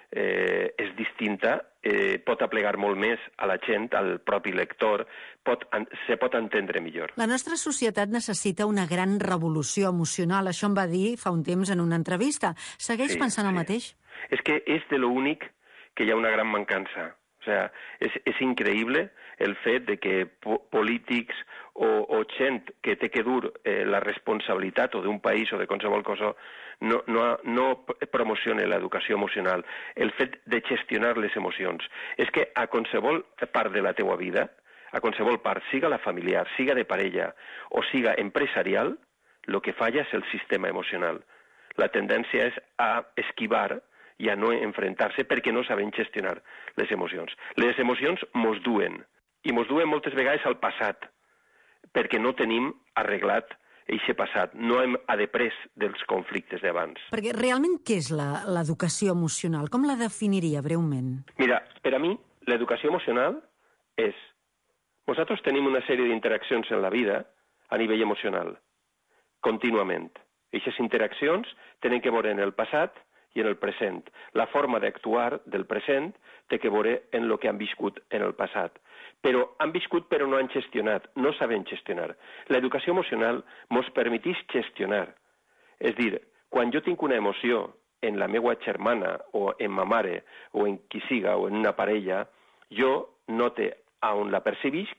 eh, és distinta, eh, pot aplegar molt més a la gent, al propi lector, pot, se pot entendre millor. La nostra societat necessita una gran revolució emocional, això em va dir fa un temps en una entrevista. Segueix sí, pensant el sí. mateix? És que és de l'únic que hi ha una gran mancança. O sea, és, és increïble el fet de que po polítics o, o gent que té que dur eh, la responsabilitat o d'un país o de qualsevol cosa no, no, no promocione l'educació emocional, el fet de gestionar les emocions. És que a qualsevol part de la teua vida, a qualsevol part, siga la familiar, siga de parella o siga empresarial, el que falla és el sistema emocional. La tendència és a esquivar i a no enfrontar-se perquè no saben gestionar les emocions. Les emocions mos duen, i mos duen moltes vegades al passat, perquè no tenim arreglat aquest passat, no hem adeprès dels conflictes d'abans. Perquè realment què és l'educació emocional? Com la definiria breument? Mira, per a mi, l'educació emocional és... Nosaltres tenim una sèrie d'interaccions en la vida a nivell emocional, contínuament. Aquestes interaccions tenen que veure en el passat i en el present. La forma d'actuar del present té que veure en el que han viscut en el passat. Però han viscut però no han gestionat, no saben gestionar. L'educació emocional ens permeteix gestionar. És dir, quan jo tinc una emoció en la meva germana o en ma mare o en qui siga o en una parella, jo note on la percebisc,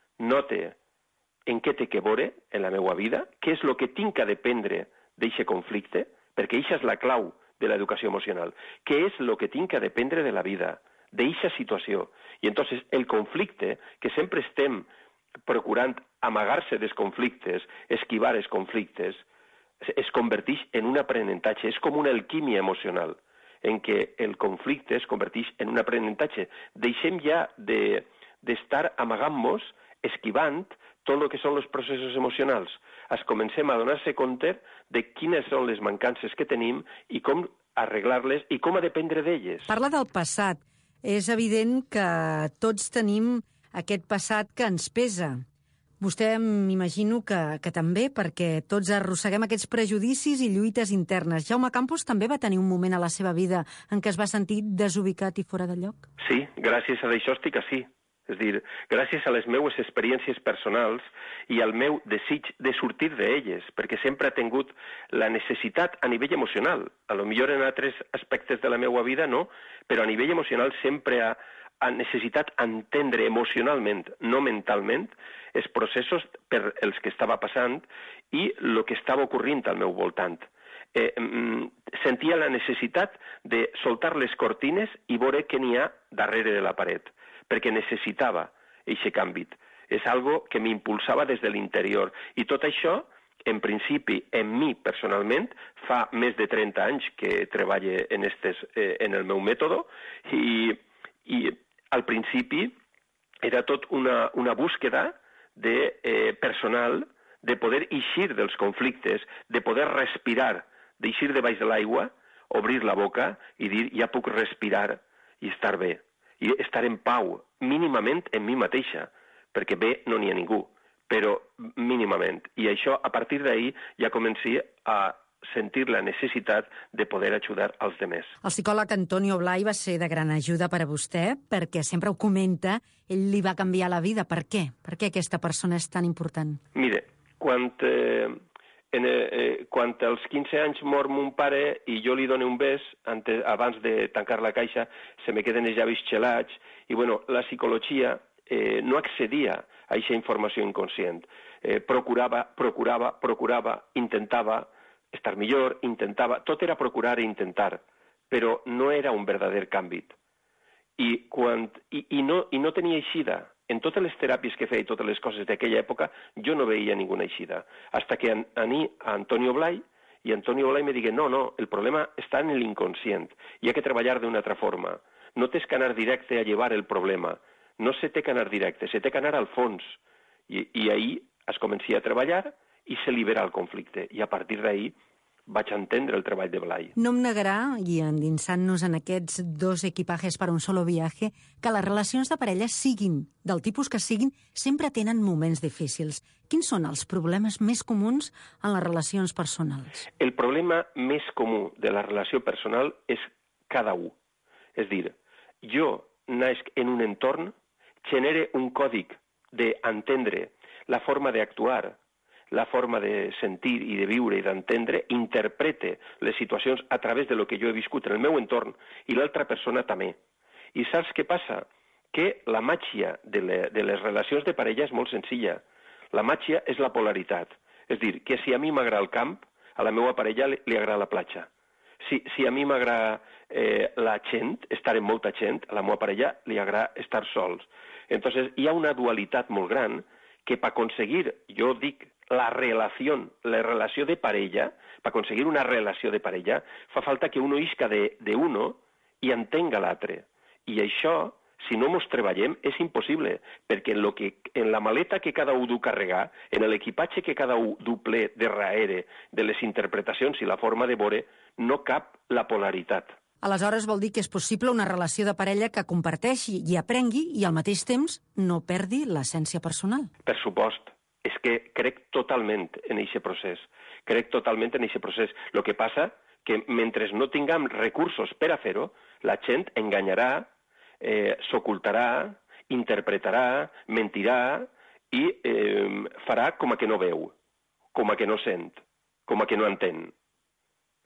note en què té que veure en la meva vida, què és el que tinc que dependre d'aquest conflicte, perquè això és la clau de l'educació emocional. Què és el que tinc que dependre de la vida, d'aquesta situació? I entonces el conflicte, que sempre estem procurant amagar-se dels conflictes, esquivar els conflictes, es converteix en un aprenentatge, és com una alquímia emocional, en què el conflicte es converteix en un aprenentatge. Deixem ja de, d'estar amagant-nos, esquivant tot el que són els processos emocionals. Es comencem a donar-se compte de quines són les mancances que tenim i com arreglar-les i com a dependre d'elles. Parla del passat. És evident que tots tenim aquest passat que ens pesa. Vostè m'imagino que, que també, perquè tots arrosseguem aquests prejudicis i lluites internes. Jaume Campos també va tenir un moment a la seva vida en què es va sentir desubicat i fora de lloc? Sí, gràcies a això estic així. És a dir, gràcies a les meues experiències personals i al meu desig de sortir d'elles, perquè sempre he tingut la necessitat a nivell emocional. A lo millor en altres aspectes de la meva vida no, però a nivell emocional sempre ha, ha necessitat entendre emocionalment, no mentalment, els processos per els que estava passant i el que estava ocorrint al meu voltant. Eh, sentia la necessitat de soltar les cortines i veure què n'hi ha darrere de la paret, perquè necessitava aquest canvi. És algo que m'impulsava des de l'interior. I tot això, en principi, en mi personalment, fa més de trenta anys que treballo en, estes, eh, en el meu mètode, i, i al principi era tot una, una búsqueda de eh, personal, de poder eixir dels conflictes, de poder respirar, d'eixir de baix de l'aigua, obrir la boca i dir, ja puc respirar i estar bé, i estar en pau, mínimament en mi mateixa, perquè bé no n'hi ha ningú, però mínimament. I això, a partir d'ahir, ja comenci a sentir la necessitat de poder ajudar als demés. El psicòleg Antonio Blay va ser de gran ajuda per a vostè, perquè sempre ho comenta, ell li va canviar la vida. Per què? Per què aquesta persona és tan important? Mire, quan, eh, en, eh, quan als quinze anys mor mon pare i jo li dono un bes, antes, abans de tancar la caixa, se me queden els llavis gelats, i bueno, la psicologia eh, no accedia a aquesta informació inconscient. Eh, procurava, procurava, procurava, intentava estar millor, intentava, tot era procurar i intentar, però no era un verdader canvi. I, quan, i, i, no, i no tenia eixida. En totes les teràpies que feia i totes les coses d'aquella època, jo no veia ninguna eixida. Hasta que aní a Antonio Blay, i Antonio Blay me digué, no, no, el problema està en l'inconscient, hi ha que treballar d'una altra forma. No tens que anar directe a llevar el problema, no se té que anar directe, se té que anar al fons. I, i ahir es comencia a treballar i se libera el conflicte. I a partir d'ahir vaig entendre el treball de Blay. No em negarà, i endinsant-nos en aquests dos equipajes per a un solo viaje, que les relacions de parella siguin, del tipus que siguin, sempre tenen moments difícils. Quins són els problemes més comuns en les relacions personals? El problema més comú de la relació personal és cada un. És dir, jo nasc en un entorn, genere un còdic d'entendre la forma d'actuar, la forma de sentir i de viure i d'entendre, interprete les situacions a través de lo que jo he viscut en el meu entorn i l'altra persona també. I saps què passa? Que la màgia de, le, de les relacions de parella és molt senzilla. La màgia és la polaritat. És dir, que si a mi m'agrada el camp, a la meva parella li, li agrada la platja. Si, si a mi m'agrada eh, la gent, estar amb molta gent, a la meva parella li agrada estar sols. Entonces, hi ha una dualitat molt gran que per aconseguir, jo dic, la relació, la relació de parella, per aconseguir una relació de parella, fa falta que uno isca de, de uno i entenga l'altre. I això, si no mos treballem, és impossible, perquè en, lo que, en la maleta que cada un du carregar, en l'equipatge que cada un du ple de raere, de les interpretacions i la forma de veure, no cap la polaritat. Aleshores vol dir que és possible una relació de parella que comparteixi i aprengui i al mateix temps no perdi l'essència personal. Per supost. És que crec totalment en aquest procés. Crec totalment en aquest procés. El que passa que mentre no tinguem recursos per a fer-ho, la gent enganyarà, eh, s'ocultarà, interpretarà, mentirà i eh, farà com a que no veu, com a que no sent, com a que no entén.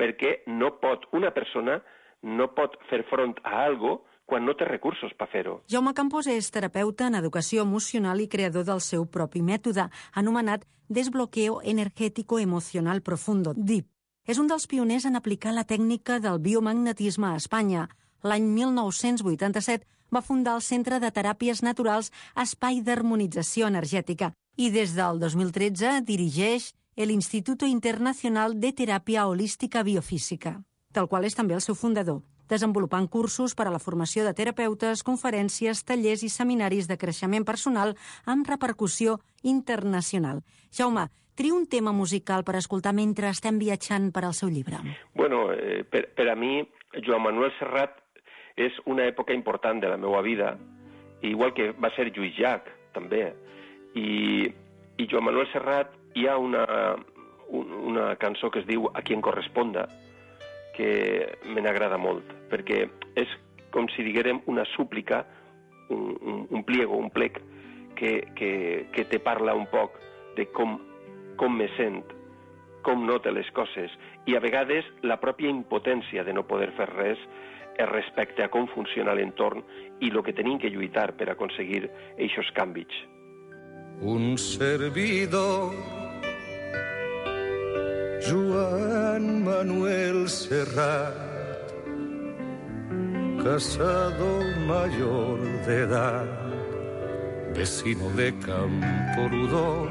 perquè no pot, una persona no pot fer front a algo quan no té recursos per fer-ho. Jaume Campos és terapeuta en educació emocional i creador del seu propi mètode, anomenat Desbloqueo Energético Emocional Profundo, D I P. És un dels pioners en aplicar la tècnica del biomagnetisme a Espanya. L'any mil nou-cents vuitanta-set va fundar el Centre de Teràpies Naturals Espai d'Harmonització Energètica i des del dos mil tretze dirigeix l'Instituto Internacional de Teràpia Holística Biofísica, del qual és també el seu fundador, desenvolupant cursos per a la formació de terapeutes, conferències, tallers i seminaris de creixement personal amb repercussió internacional. Jaume, tria un tema musical per escoltar mentre estem viatjant per al seu llibre. Bueno, eh, per, per a mi, Joan Manuel Serrat és una època important de la meva vida, igual que va ser Lluís Llach, també. I, i Joan Manuel Serrat hi ha una, un, una cançó que es diu A quien corresponda, que me n'agrada molt, perquè és com si diguérem una súplica, un, un, un pliego, un plec, que, que, que te parla un poc de com, com me sent, com note les coses, i a vegades la pròpia impotència de no poder fer res respecte a com funciona l'entorn i el que tenim que lluitar per aconseguir aquests canvis. Un servidor, Joan Manuel Serrat, casado mayor de edad, vecino de Camprodon,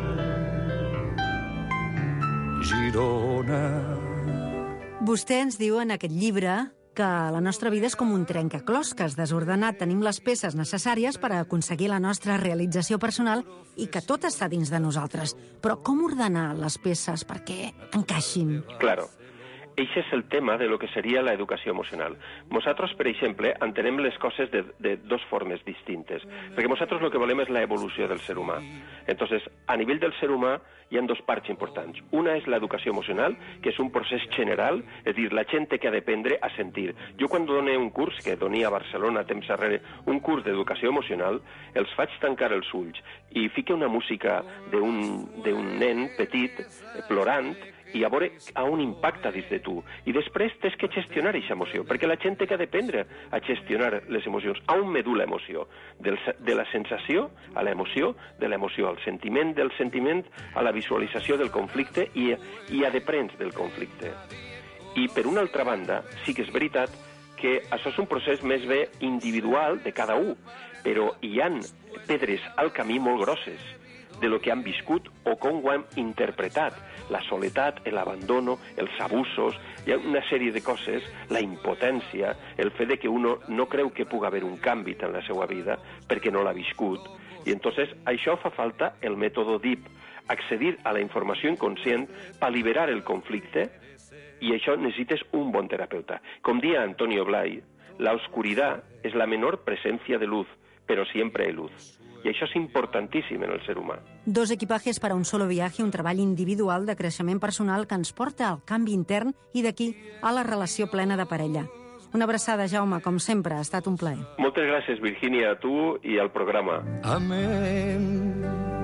Girona. Vostè ens diu en aquest llibre que la nostra vida és com un trencaclosques desordenat. Tenim les peces necessàries per aconseguir la nostra realització personal i que tot està dins de nosaltres. Però com ordenar les peces perquè encaixin? Claro. Eixe és el tema de lo que seria la educació emocional. Nosaltres, per exemple, entenem les coses de, de dos formes distintes, perquè nosaltres el que volem és la evolució del ser humà. Entonces, a nivell del ser humà hi ha dos parts importants. Una és l'educació emocional, que és un procés general, és a dir, la gent té que aprendre a sentir. Jo quan doné un curs, que donia a Barcelona temps darrere, un curs d'educació emocional, els faig tancar els ulls i fique una música d'un nen petit, plorant, i a veure a on impacta dins de tu. I després tens que gestionar aquesta emoció, perquè la gent té que aprendre a gestionar les emocions. A on me du l'emoció? De la sensació a l'emoció, de l'emoció al sentiment, del sentiment a la visualització del conflicte i, i a deprens del conflicte. I per una altra banda, sí que és veritat que això és un procés més bé individual de cada un, però hi han pedres al camí molt grosses de lo que han viscut o com ho han interpretat. La soledat, l'abandono, els abusos, hi ha una sèrie de coses, la impotència, el fet de que uno no creu que pugui haver un canvi en la seva vida perquè no l'ha viscut. I entonces això fa falta el mètode D I P, accedir a la informació inconscient per liberar el conflicte, i això necessites un bon terapeuta. Com dia Antonio Blay, la oscuridad es la menor presencia de luz, pero siempre hay luz. I això és importantíssim en el ser humà. Dos equipajes per a un solo viaje, un treball individual de creixement personal que ens porta al canvi intern i d'aquí a la relació plena de parella. Una abraçada, Jaume, com sempre, ha estat un plaer. Moltes gràcies, Virgínia, a tu i al programa. Amén.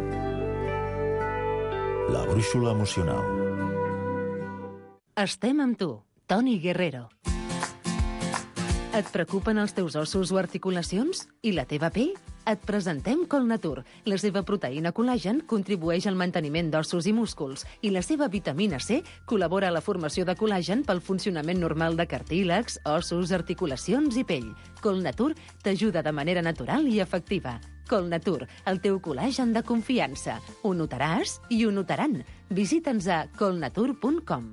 La brúixola emocional. Estem amb tu, Toni Guerrero. Et preocupen els teus ossos o articulacions? I la teva pell? Et presentem Colnatur. La seva proteïna col·lagen contribueix al manteniment d'ossos i músculs i la seva vitamina C col·labora a la formació de col·lagen pel funcionament normal de cartílags, ossos, articulacions i pell. Colnatur t'ajuda de manera natural i efectiva. Colnatur, el teu col·lagen de confiança. Ho notaràs i ho notaran. Visita'ns a colnatur punt com.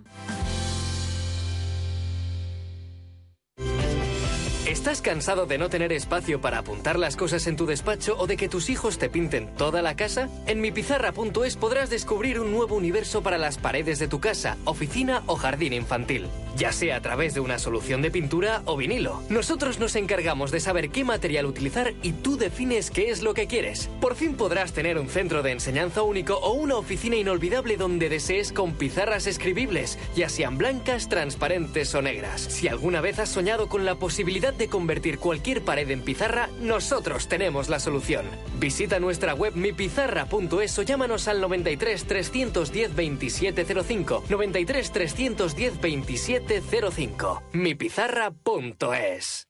¿Estás cansado de no tener espacio para apuntar las cosas en tu despacho o de que tus hijos te pinten toda la casa? En mipizarra punto es podrás descubrir un nuevo universo para las paredes de tu casa, oficina o jardín infantil. Ya sea a través de una solución de pintura o vinilo. Nosotros nos encargamos de saber qué material utilizar y tú defines qué es lo que quieres. Por fin podrás tener un centro de enseñanza único o una oficina inolvidable donde desees con pizarras escribibles, ya sean blancas, transparentes o negras. Si alguna vez has soñado con la posibilidad de convertir cualquier pared en pizarra, nosotros tenemos la solución. Visita nuestra web mipizarra punto es o llámanos al noventa y tres, trescientos diez, veintisiete cero cinco, noventa y tres, trescientos diez, veintisiete siete cero cinco. mipizarra punto es.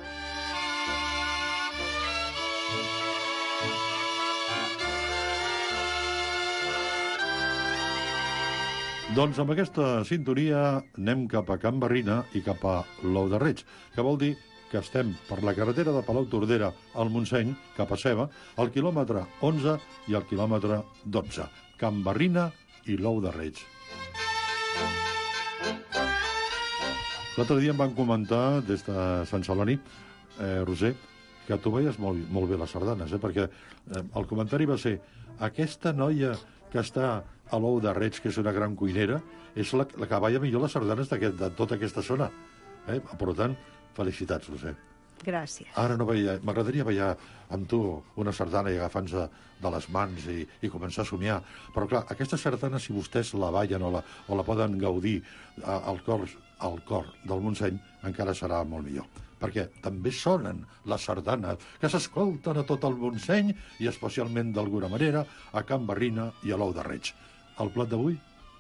Doncs amb aquesta sintonia anem cap a Can Barrina i cap a l'Ou de Reig, que vol dir que estem per la carretera de Palau-Tordera al Montseny, cap a Ceba, al quilòmetre onze i al quilòmetre dotze. Can Barrina i l'Ou de Reig. L'altre dia em van comentar des de Sant Celoni, eh, Roser, que tu veies molt, molt bé les sardanes, eh? Perquè eh, el comentari va ser aquesta noia que està a l'Ou de Reig, que és una gran cuinera, és la, la que balla millor les sardanes de tota aquesta zona. Eh? Per tant, felicitats, Roser. Gràcies. Ara no veia... M'agradaria veure amb tu una sardana i agafant-se de les mans i, i començar a somiar. Però, clar, aquesta sardana, si vostès la ballen o la, o la poden gaudir al cor, al cor del Montseny, encara serà molt millor. Perquè també sonen les sardanes que s'escolten a tot el Montseny i especialment, d'alguna manera, a Can Barrina i a l'Ou de Reig. El plat d'avui?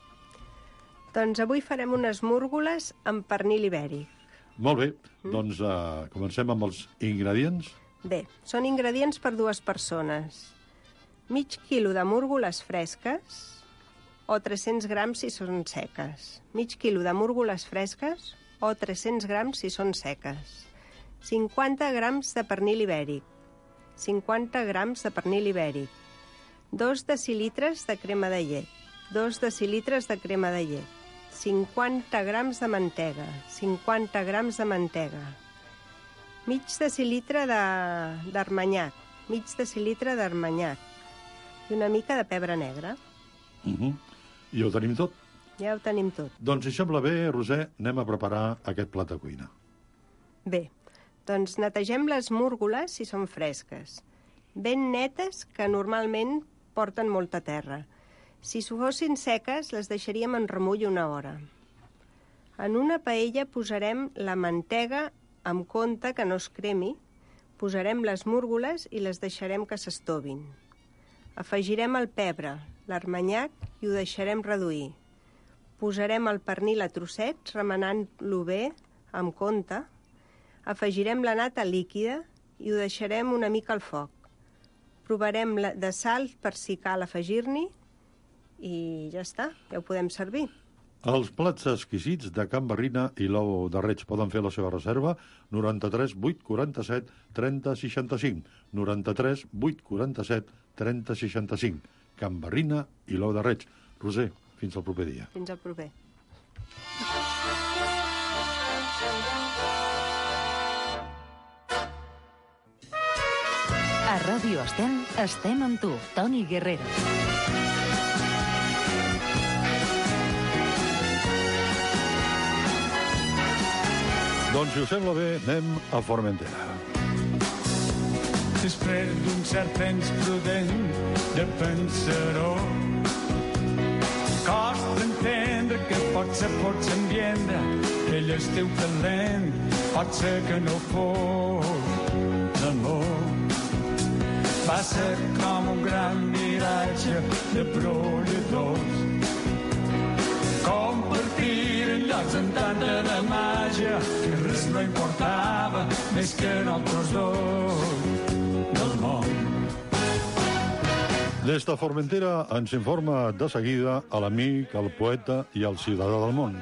Doncs avui farem unes múrgoles amb pernil ibèric. Molt bé, mm. doncs uh, comencem amb els ingredients. Bé, són ingredients per dues persones. Mig quilo de múrgoles fresques o tres-cents grams si són seques. Mig quilo de múrgoles fresques o tres-cents grams si són seques. cinquanta grams de pernil ibèric. cinquanta grams de pernil ibèric. dos decilitres de crema de llet. dos decilitres de crema de llet. cinquanta grams de mantega. cinquanta grams de mantega. Mig decilitre d'armanyac. Mig decilitre d'armanyac. I una mica de pebre negre. Uh -huh. I ho tenim tot? Ja ho tenim tot. Doncs, si sembla bé, Roser, anem a preparar aquest plat de cuina. Bé, doncs netegem les múrgoles si són fresques. Ben netes, que normalment porten molta terra. Si fossin seques, les deixaríem en remull una hora. En una paella posarem la mantega amb compte que no es cremi, posarem les múrgoles i les deixarem que s'estovin. Afegirem el pebre, l'armanyac i ho deixarem reduir. Posarem el pernil a trossets, remenant-lo bé, amb compte. Afegirem la nata líquida i ho deixarem una mica al foc. Provarem de sal per si cal afegir-n'hi i ja està, ja ho podem servir. Els plats exquisits de Can Barrina i l'Ou de Reig poden fer la seva reserva noranta-tres vuit quaranta-set trenta seixanta-cinc. noranta-tres vuit quaranta-set trenta seixanta-cinc. Can Barrina i l'Ou de Reig. Roser, fins al proper dia. Fins al proper. A Ràdio Estel estem amb tu, Toni Guerrero. Doncs, si us sembla bé, anem a Formentera. Després d'un cert temps prudent de pensar-ho, costa entendre que potser pots enviendre que ell és teu talent, potser que no fos d'amor. Va ser com un gran miratge de proletors. Compartir llocs amb tanta de màgia que res no importava més que nosaltres dos del món. Des de Formentera ens informa de seguida a l'amic, el poeta i el ciutadà del món.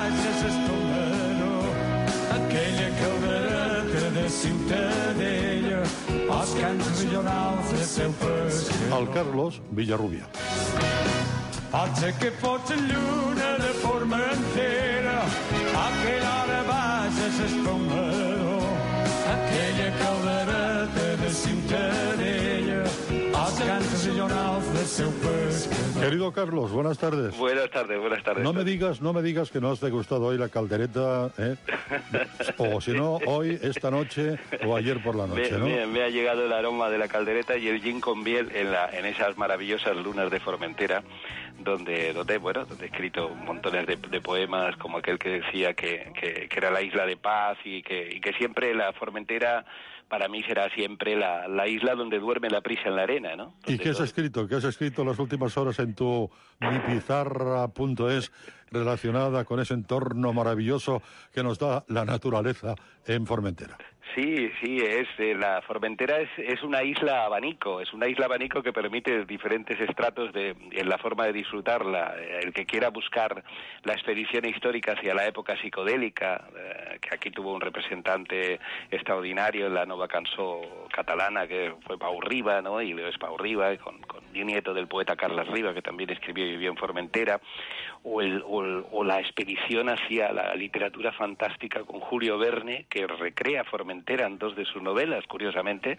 Aquella caldereta de Ciutadella, els cants regionals de seu pescador. El Carlos Villarrubia. Potser que fots en lluna de Formentera, aquella hora baixa s'escombrador, aquella caldereta de Ciutadella, els cants regionals de seu pescador. Querido Carlos, buenas tardes. Buenas tardes, buenas tardes. No me digas, no me digas que no has degustado hoy la caldereta, ¿eh? O si no, hoy, esta noche o ayer por la noche, me, ¿no? Me, me ha llegado el aroma de la caldereta y el gin con miel en, la, en esas maravillosas lunas de Formentera, donde, donde bueno, donde he escrito montones de, de poemas, como aquel que decía que, que, que era la isla de paz y que, y que siempre la Formentera para mí será siempre la, la isla donde duerme la prisa en la arena, ¿no? ¿Y qué has escrito? ¿Qué has escrito las últimas horas en tu mi pizarra punto es relacionada con ese entorno maravilloso que nos da la naturaleza en Formentera? Sí, sí, es eh, la Formentera es, es una isla abanico, es una isla abanico que permite diferentes estratos de, en la forma de disfrutarla. El que quiera buscar la expedición histórica hacia la época psicodélica, eh, que aquí tuvo un representante extraordinario en la Nova Cançó catalana, que fue Pau Riba, ¿no? Y es Pau Riba, con, con nieto del poeta Carles Riba, que también escribió y vivió en Formentera, o, el, o, el, o la expedición hacia la literatura fantástica con Julio Verne, que recrea Formentera en dos de sus novelas, curiosamente,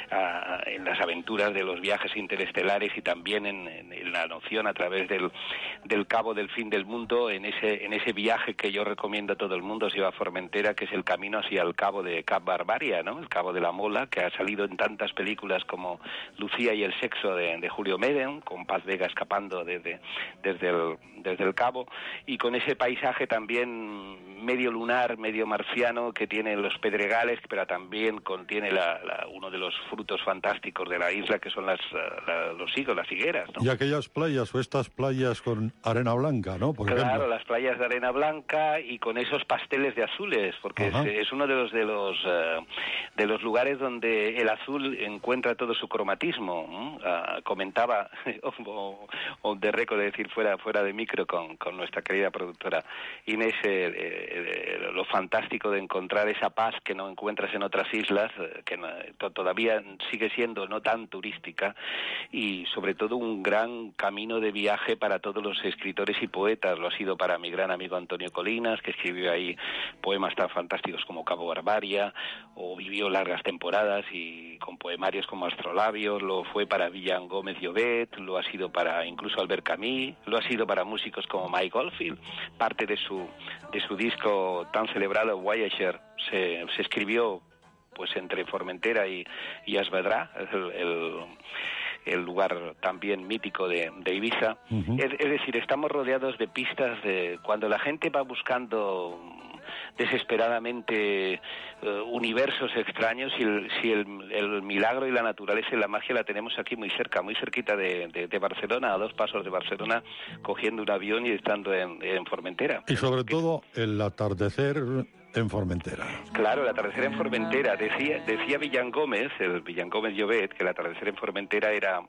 uh, en las aventuras de los viajes interestelares y también en, en, en la noción a través del, del cabo del fin del mundo, en ese, en ese viaje que yo recomiendo a todo el mundo, se va a Formentera, que es el camino hacia el cabo de Cap Barbaria, ¿no? El cabo de la Mola, que ha salido en tantas películas como Lucía y el sexo de, de Julio Meden, con Paz Vega escapando desde, desde, el, desde el cabo, y con ese paisaje también medio lunar, medio marciano, que tiene los pedregales, pero también contiene la, la, uno de los frutos fantásticos de la isla, que son las, la, los higos, las higueras, ¿no? Y aquellas playas, o estas playas con arena blanca, ¿no? Por claro, ejemplo. Las playas de arena blanca y con esos pasteles de azules, porque es, es uno de los de los uh, de los lugares donde el azul encuentra todo su cromatismo. Uh, comentaba, o, o de récord, de decir, fuera fuera de micro con, con nuestra querida productora Inés, eh, eh, lo fantástico de encontrar esa paz que no encuentras en otras islas, eh, que no, to, todavía sigue siendo no tan turística, y sobre todo un gran camino de viaje para todos los escritores y poetas. Lo ha sido para mi gran amigo Antonio Colinas, que escribió ahí poemas tan fantásticos como Cabo Barbaria, o vivió largas temporadas y con poemarios como Astrolabios. Lo fue para Villan Gómez Llobet, lo ha sido para incluso Albert Camus, lo ha sido para músicos como Mike Oldfield. Parte de su de su disco tan celebrado, Voyager, se, se escribió pues entre Formentera y, y Asvedrá, el, el el lugar también mítico de, de Ibiza. Uh-huh. es, es decir, estamos rodeados de pistas de cuando la gente va buscando desesperadamente uh, universos extraños, y el, si el, el milagro y la naturaleza y la magia la tenemos aquí muy cerca, muy cerquita de, de, de Barcelona, a dos pasos de Barcelona, cogiendo un avión y estando en, en Formentera. Y sobre todo el atardecer en Formentera. Claro, el atardecer en Formentera. Decía, decía Villan Gómez, el Villan Gómez Llobet, que el atardecer en Formentera era...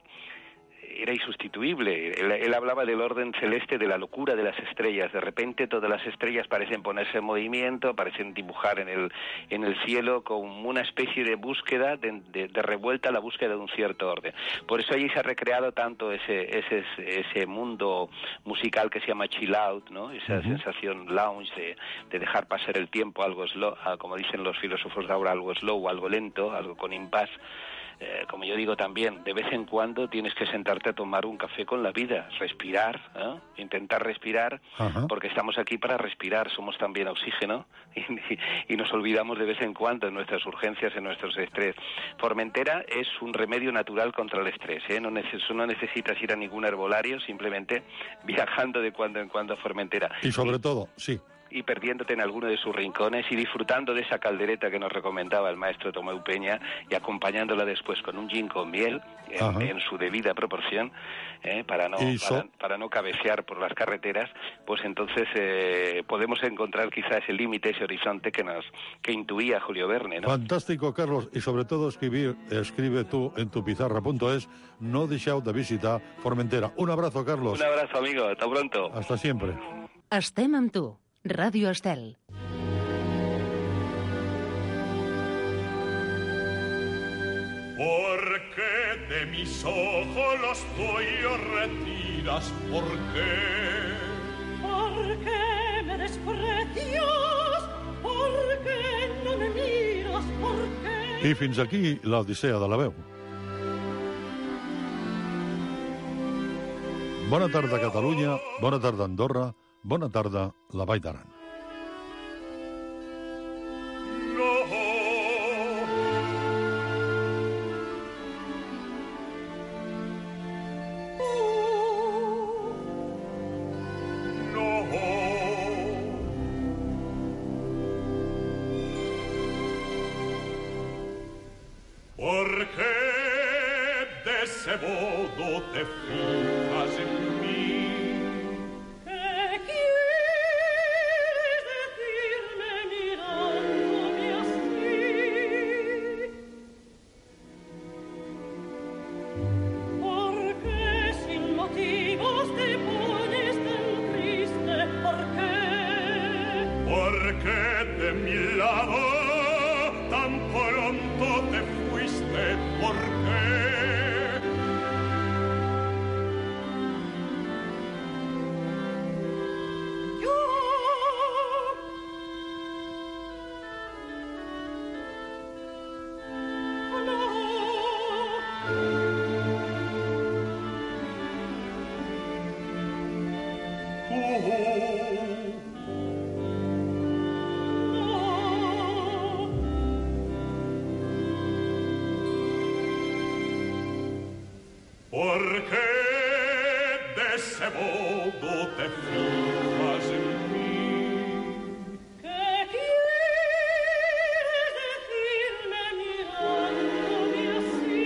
era insustituible. Él, él hablaba del orden celeste, de la locura de las estrellas. De repente todas las estrellas parecen ponerse en movimiento, parecen dibujar en el en el cielo como una especie de búsqueda, de, de, de revuelta a la búsqueda de un cierto orden. Por eso allí se ha recreado tanto ese ese ese mundo musical que se llama chill out, ¿no? Esa uh-huh. sensación lounge de, de dejar pasar el tiempo, algo slow, como dicen los filósofos de ahora, algo slow, algo lento, algo con impas. Eh, como yo digo también, de vez en cuando tienes que sentarte a tomar un café con la vida, respirar, ¿eh? intentar respirar, Ajá. porque estamos aquí para respirar, somos también oxígeno, y, y nos olvidamos de vez en cuando en nuestras urgencias, en nuestros estrés. Formentera es un remedio natural contra el estrés, ¿eh? no, neces- no necesitas ir a ningún herbolario, simplemente viajando de cuando en cuando a Formentera. Y sobre y, todo, sí. y perdiéndote en alguno de sus rincones y disfrutando de esa caldereta que nos recomendaba el maestro Tomeu Peña, y acompañándola después con un gin con miel en, en su debida proporción, eh, para no so- para, para no cabecear por las carreteras, pues entonces eh, podemos encontrar quizás ese límite, ese horizonte que nos que intuía Julio Verne, ¿no? Fantástico, Carlos, y sobre todo escribir, escribe tú en tu pizarra punto es, no deixeu de visitar Formentera. Un abrazo, Carlos. Un abrazo, amigo, hasta pronto. Hasta siempre. Estem amb tu. Radio Estel. ¿Por qué de mis ojos los tuyos retiras? ¿Por qué? ¿Por qué me desprecias? ¿Por qué no me miras? ¿Por qué? I fins aquí l'Odissea de la veu. Bona tarda, Catalunya, bona tarda, Andorra, bona tarda, la Vall d'Aran. ese modo te fijas en mí. ¿Qué quieres decirme mirándome así? ¿Por qué sin motivos te pones tan triste? ¿Por qué? Porque de mi lado tan pronto te fuiste. ¿Por qué? Porque de ese modo te fijas en mí. ¿Qué quieres decirme mirándome así?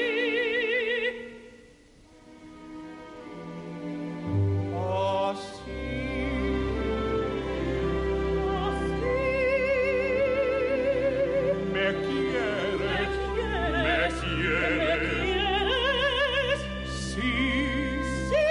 Así. Me quieres. Me quieres. Sí. Sí.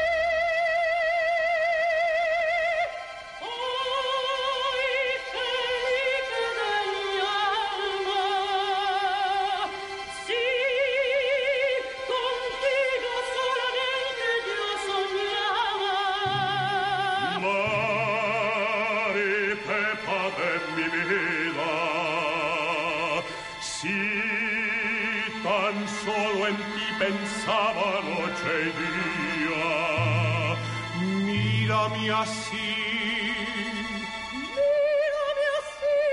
Solo en ti pensaba noche y día. Mírame así. Mírame así.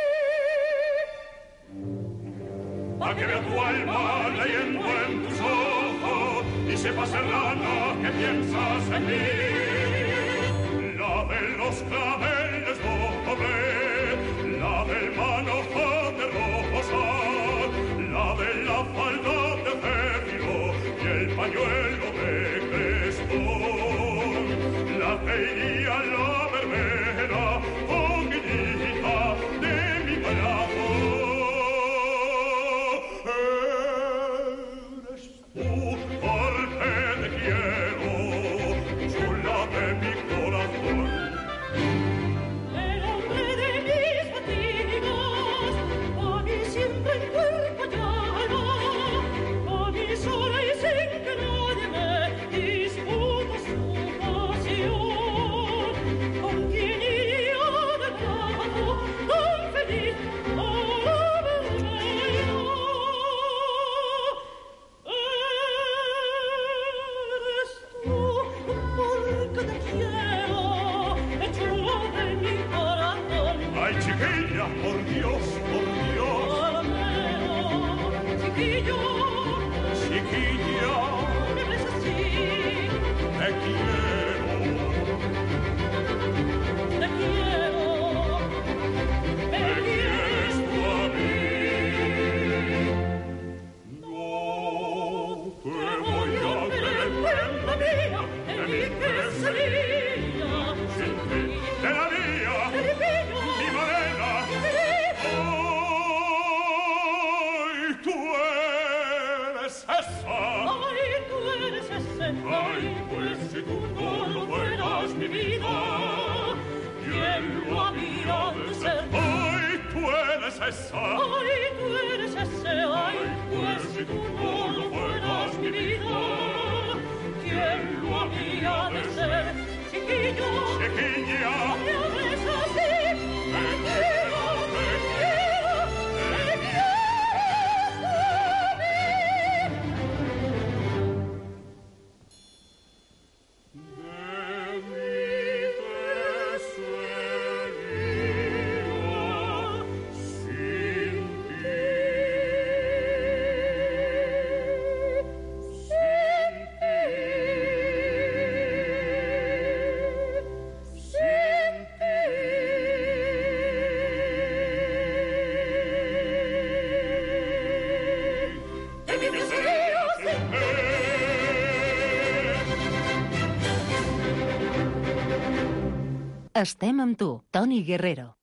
Pa' que vea tu alma leyendo en tus ojos y sepa serrana que piensas en mí. La de los claveles doble, la del manojo de rosa, la de la falda de céfiro y el pañuelo de crestón, la que iría a la verbena, poquitita de mi brazo. Eres tú porque te quiero, chula de mi corazón. El hombre de mis fatigas, a mí siempre en cuerpo llama, a mí sola y sin que nadie me disputa su pasión. ¿Con quién iría de brazo tan feliz a la verbena? Eres tú porque te quiero, chulo de mi corazón. Ay, chiquilla, por Dios, por Dios. Almeno, chiquillo, Chiquilla, me ves así, te quiero. te quiero, me quieres tú a mí. No te voy a tener cuenta mía, de mi quesería, sin ti, de la mía, de mi pillo, mi morena. Ay, tú eres esa. ay, tú eres ese, ay, pues si tú no lo fueras mi vida, ¿quién lo había de ser? Ay, tú eres esa. Ay, tú eres ese, ay, pues si tú no lo fueras mi vida, ¿quién lo había de ser? Chiquillo, Chiquilla, me hables así, te quiero, te quiero, te quieres tú a mí. de mí te sería sin ti. Estem amb tu, Toni Guerrero.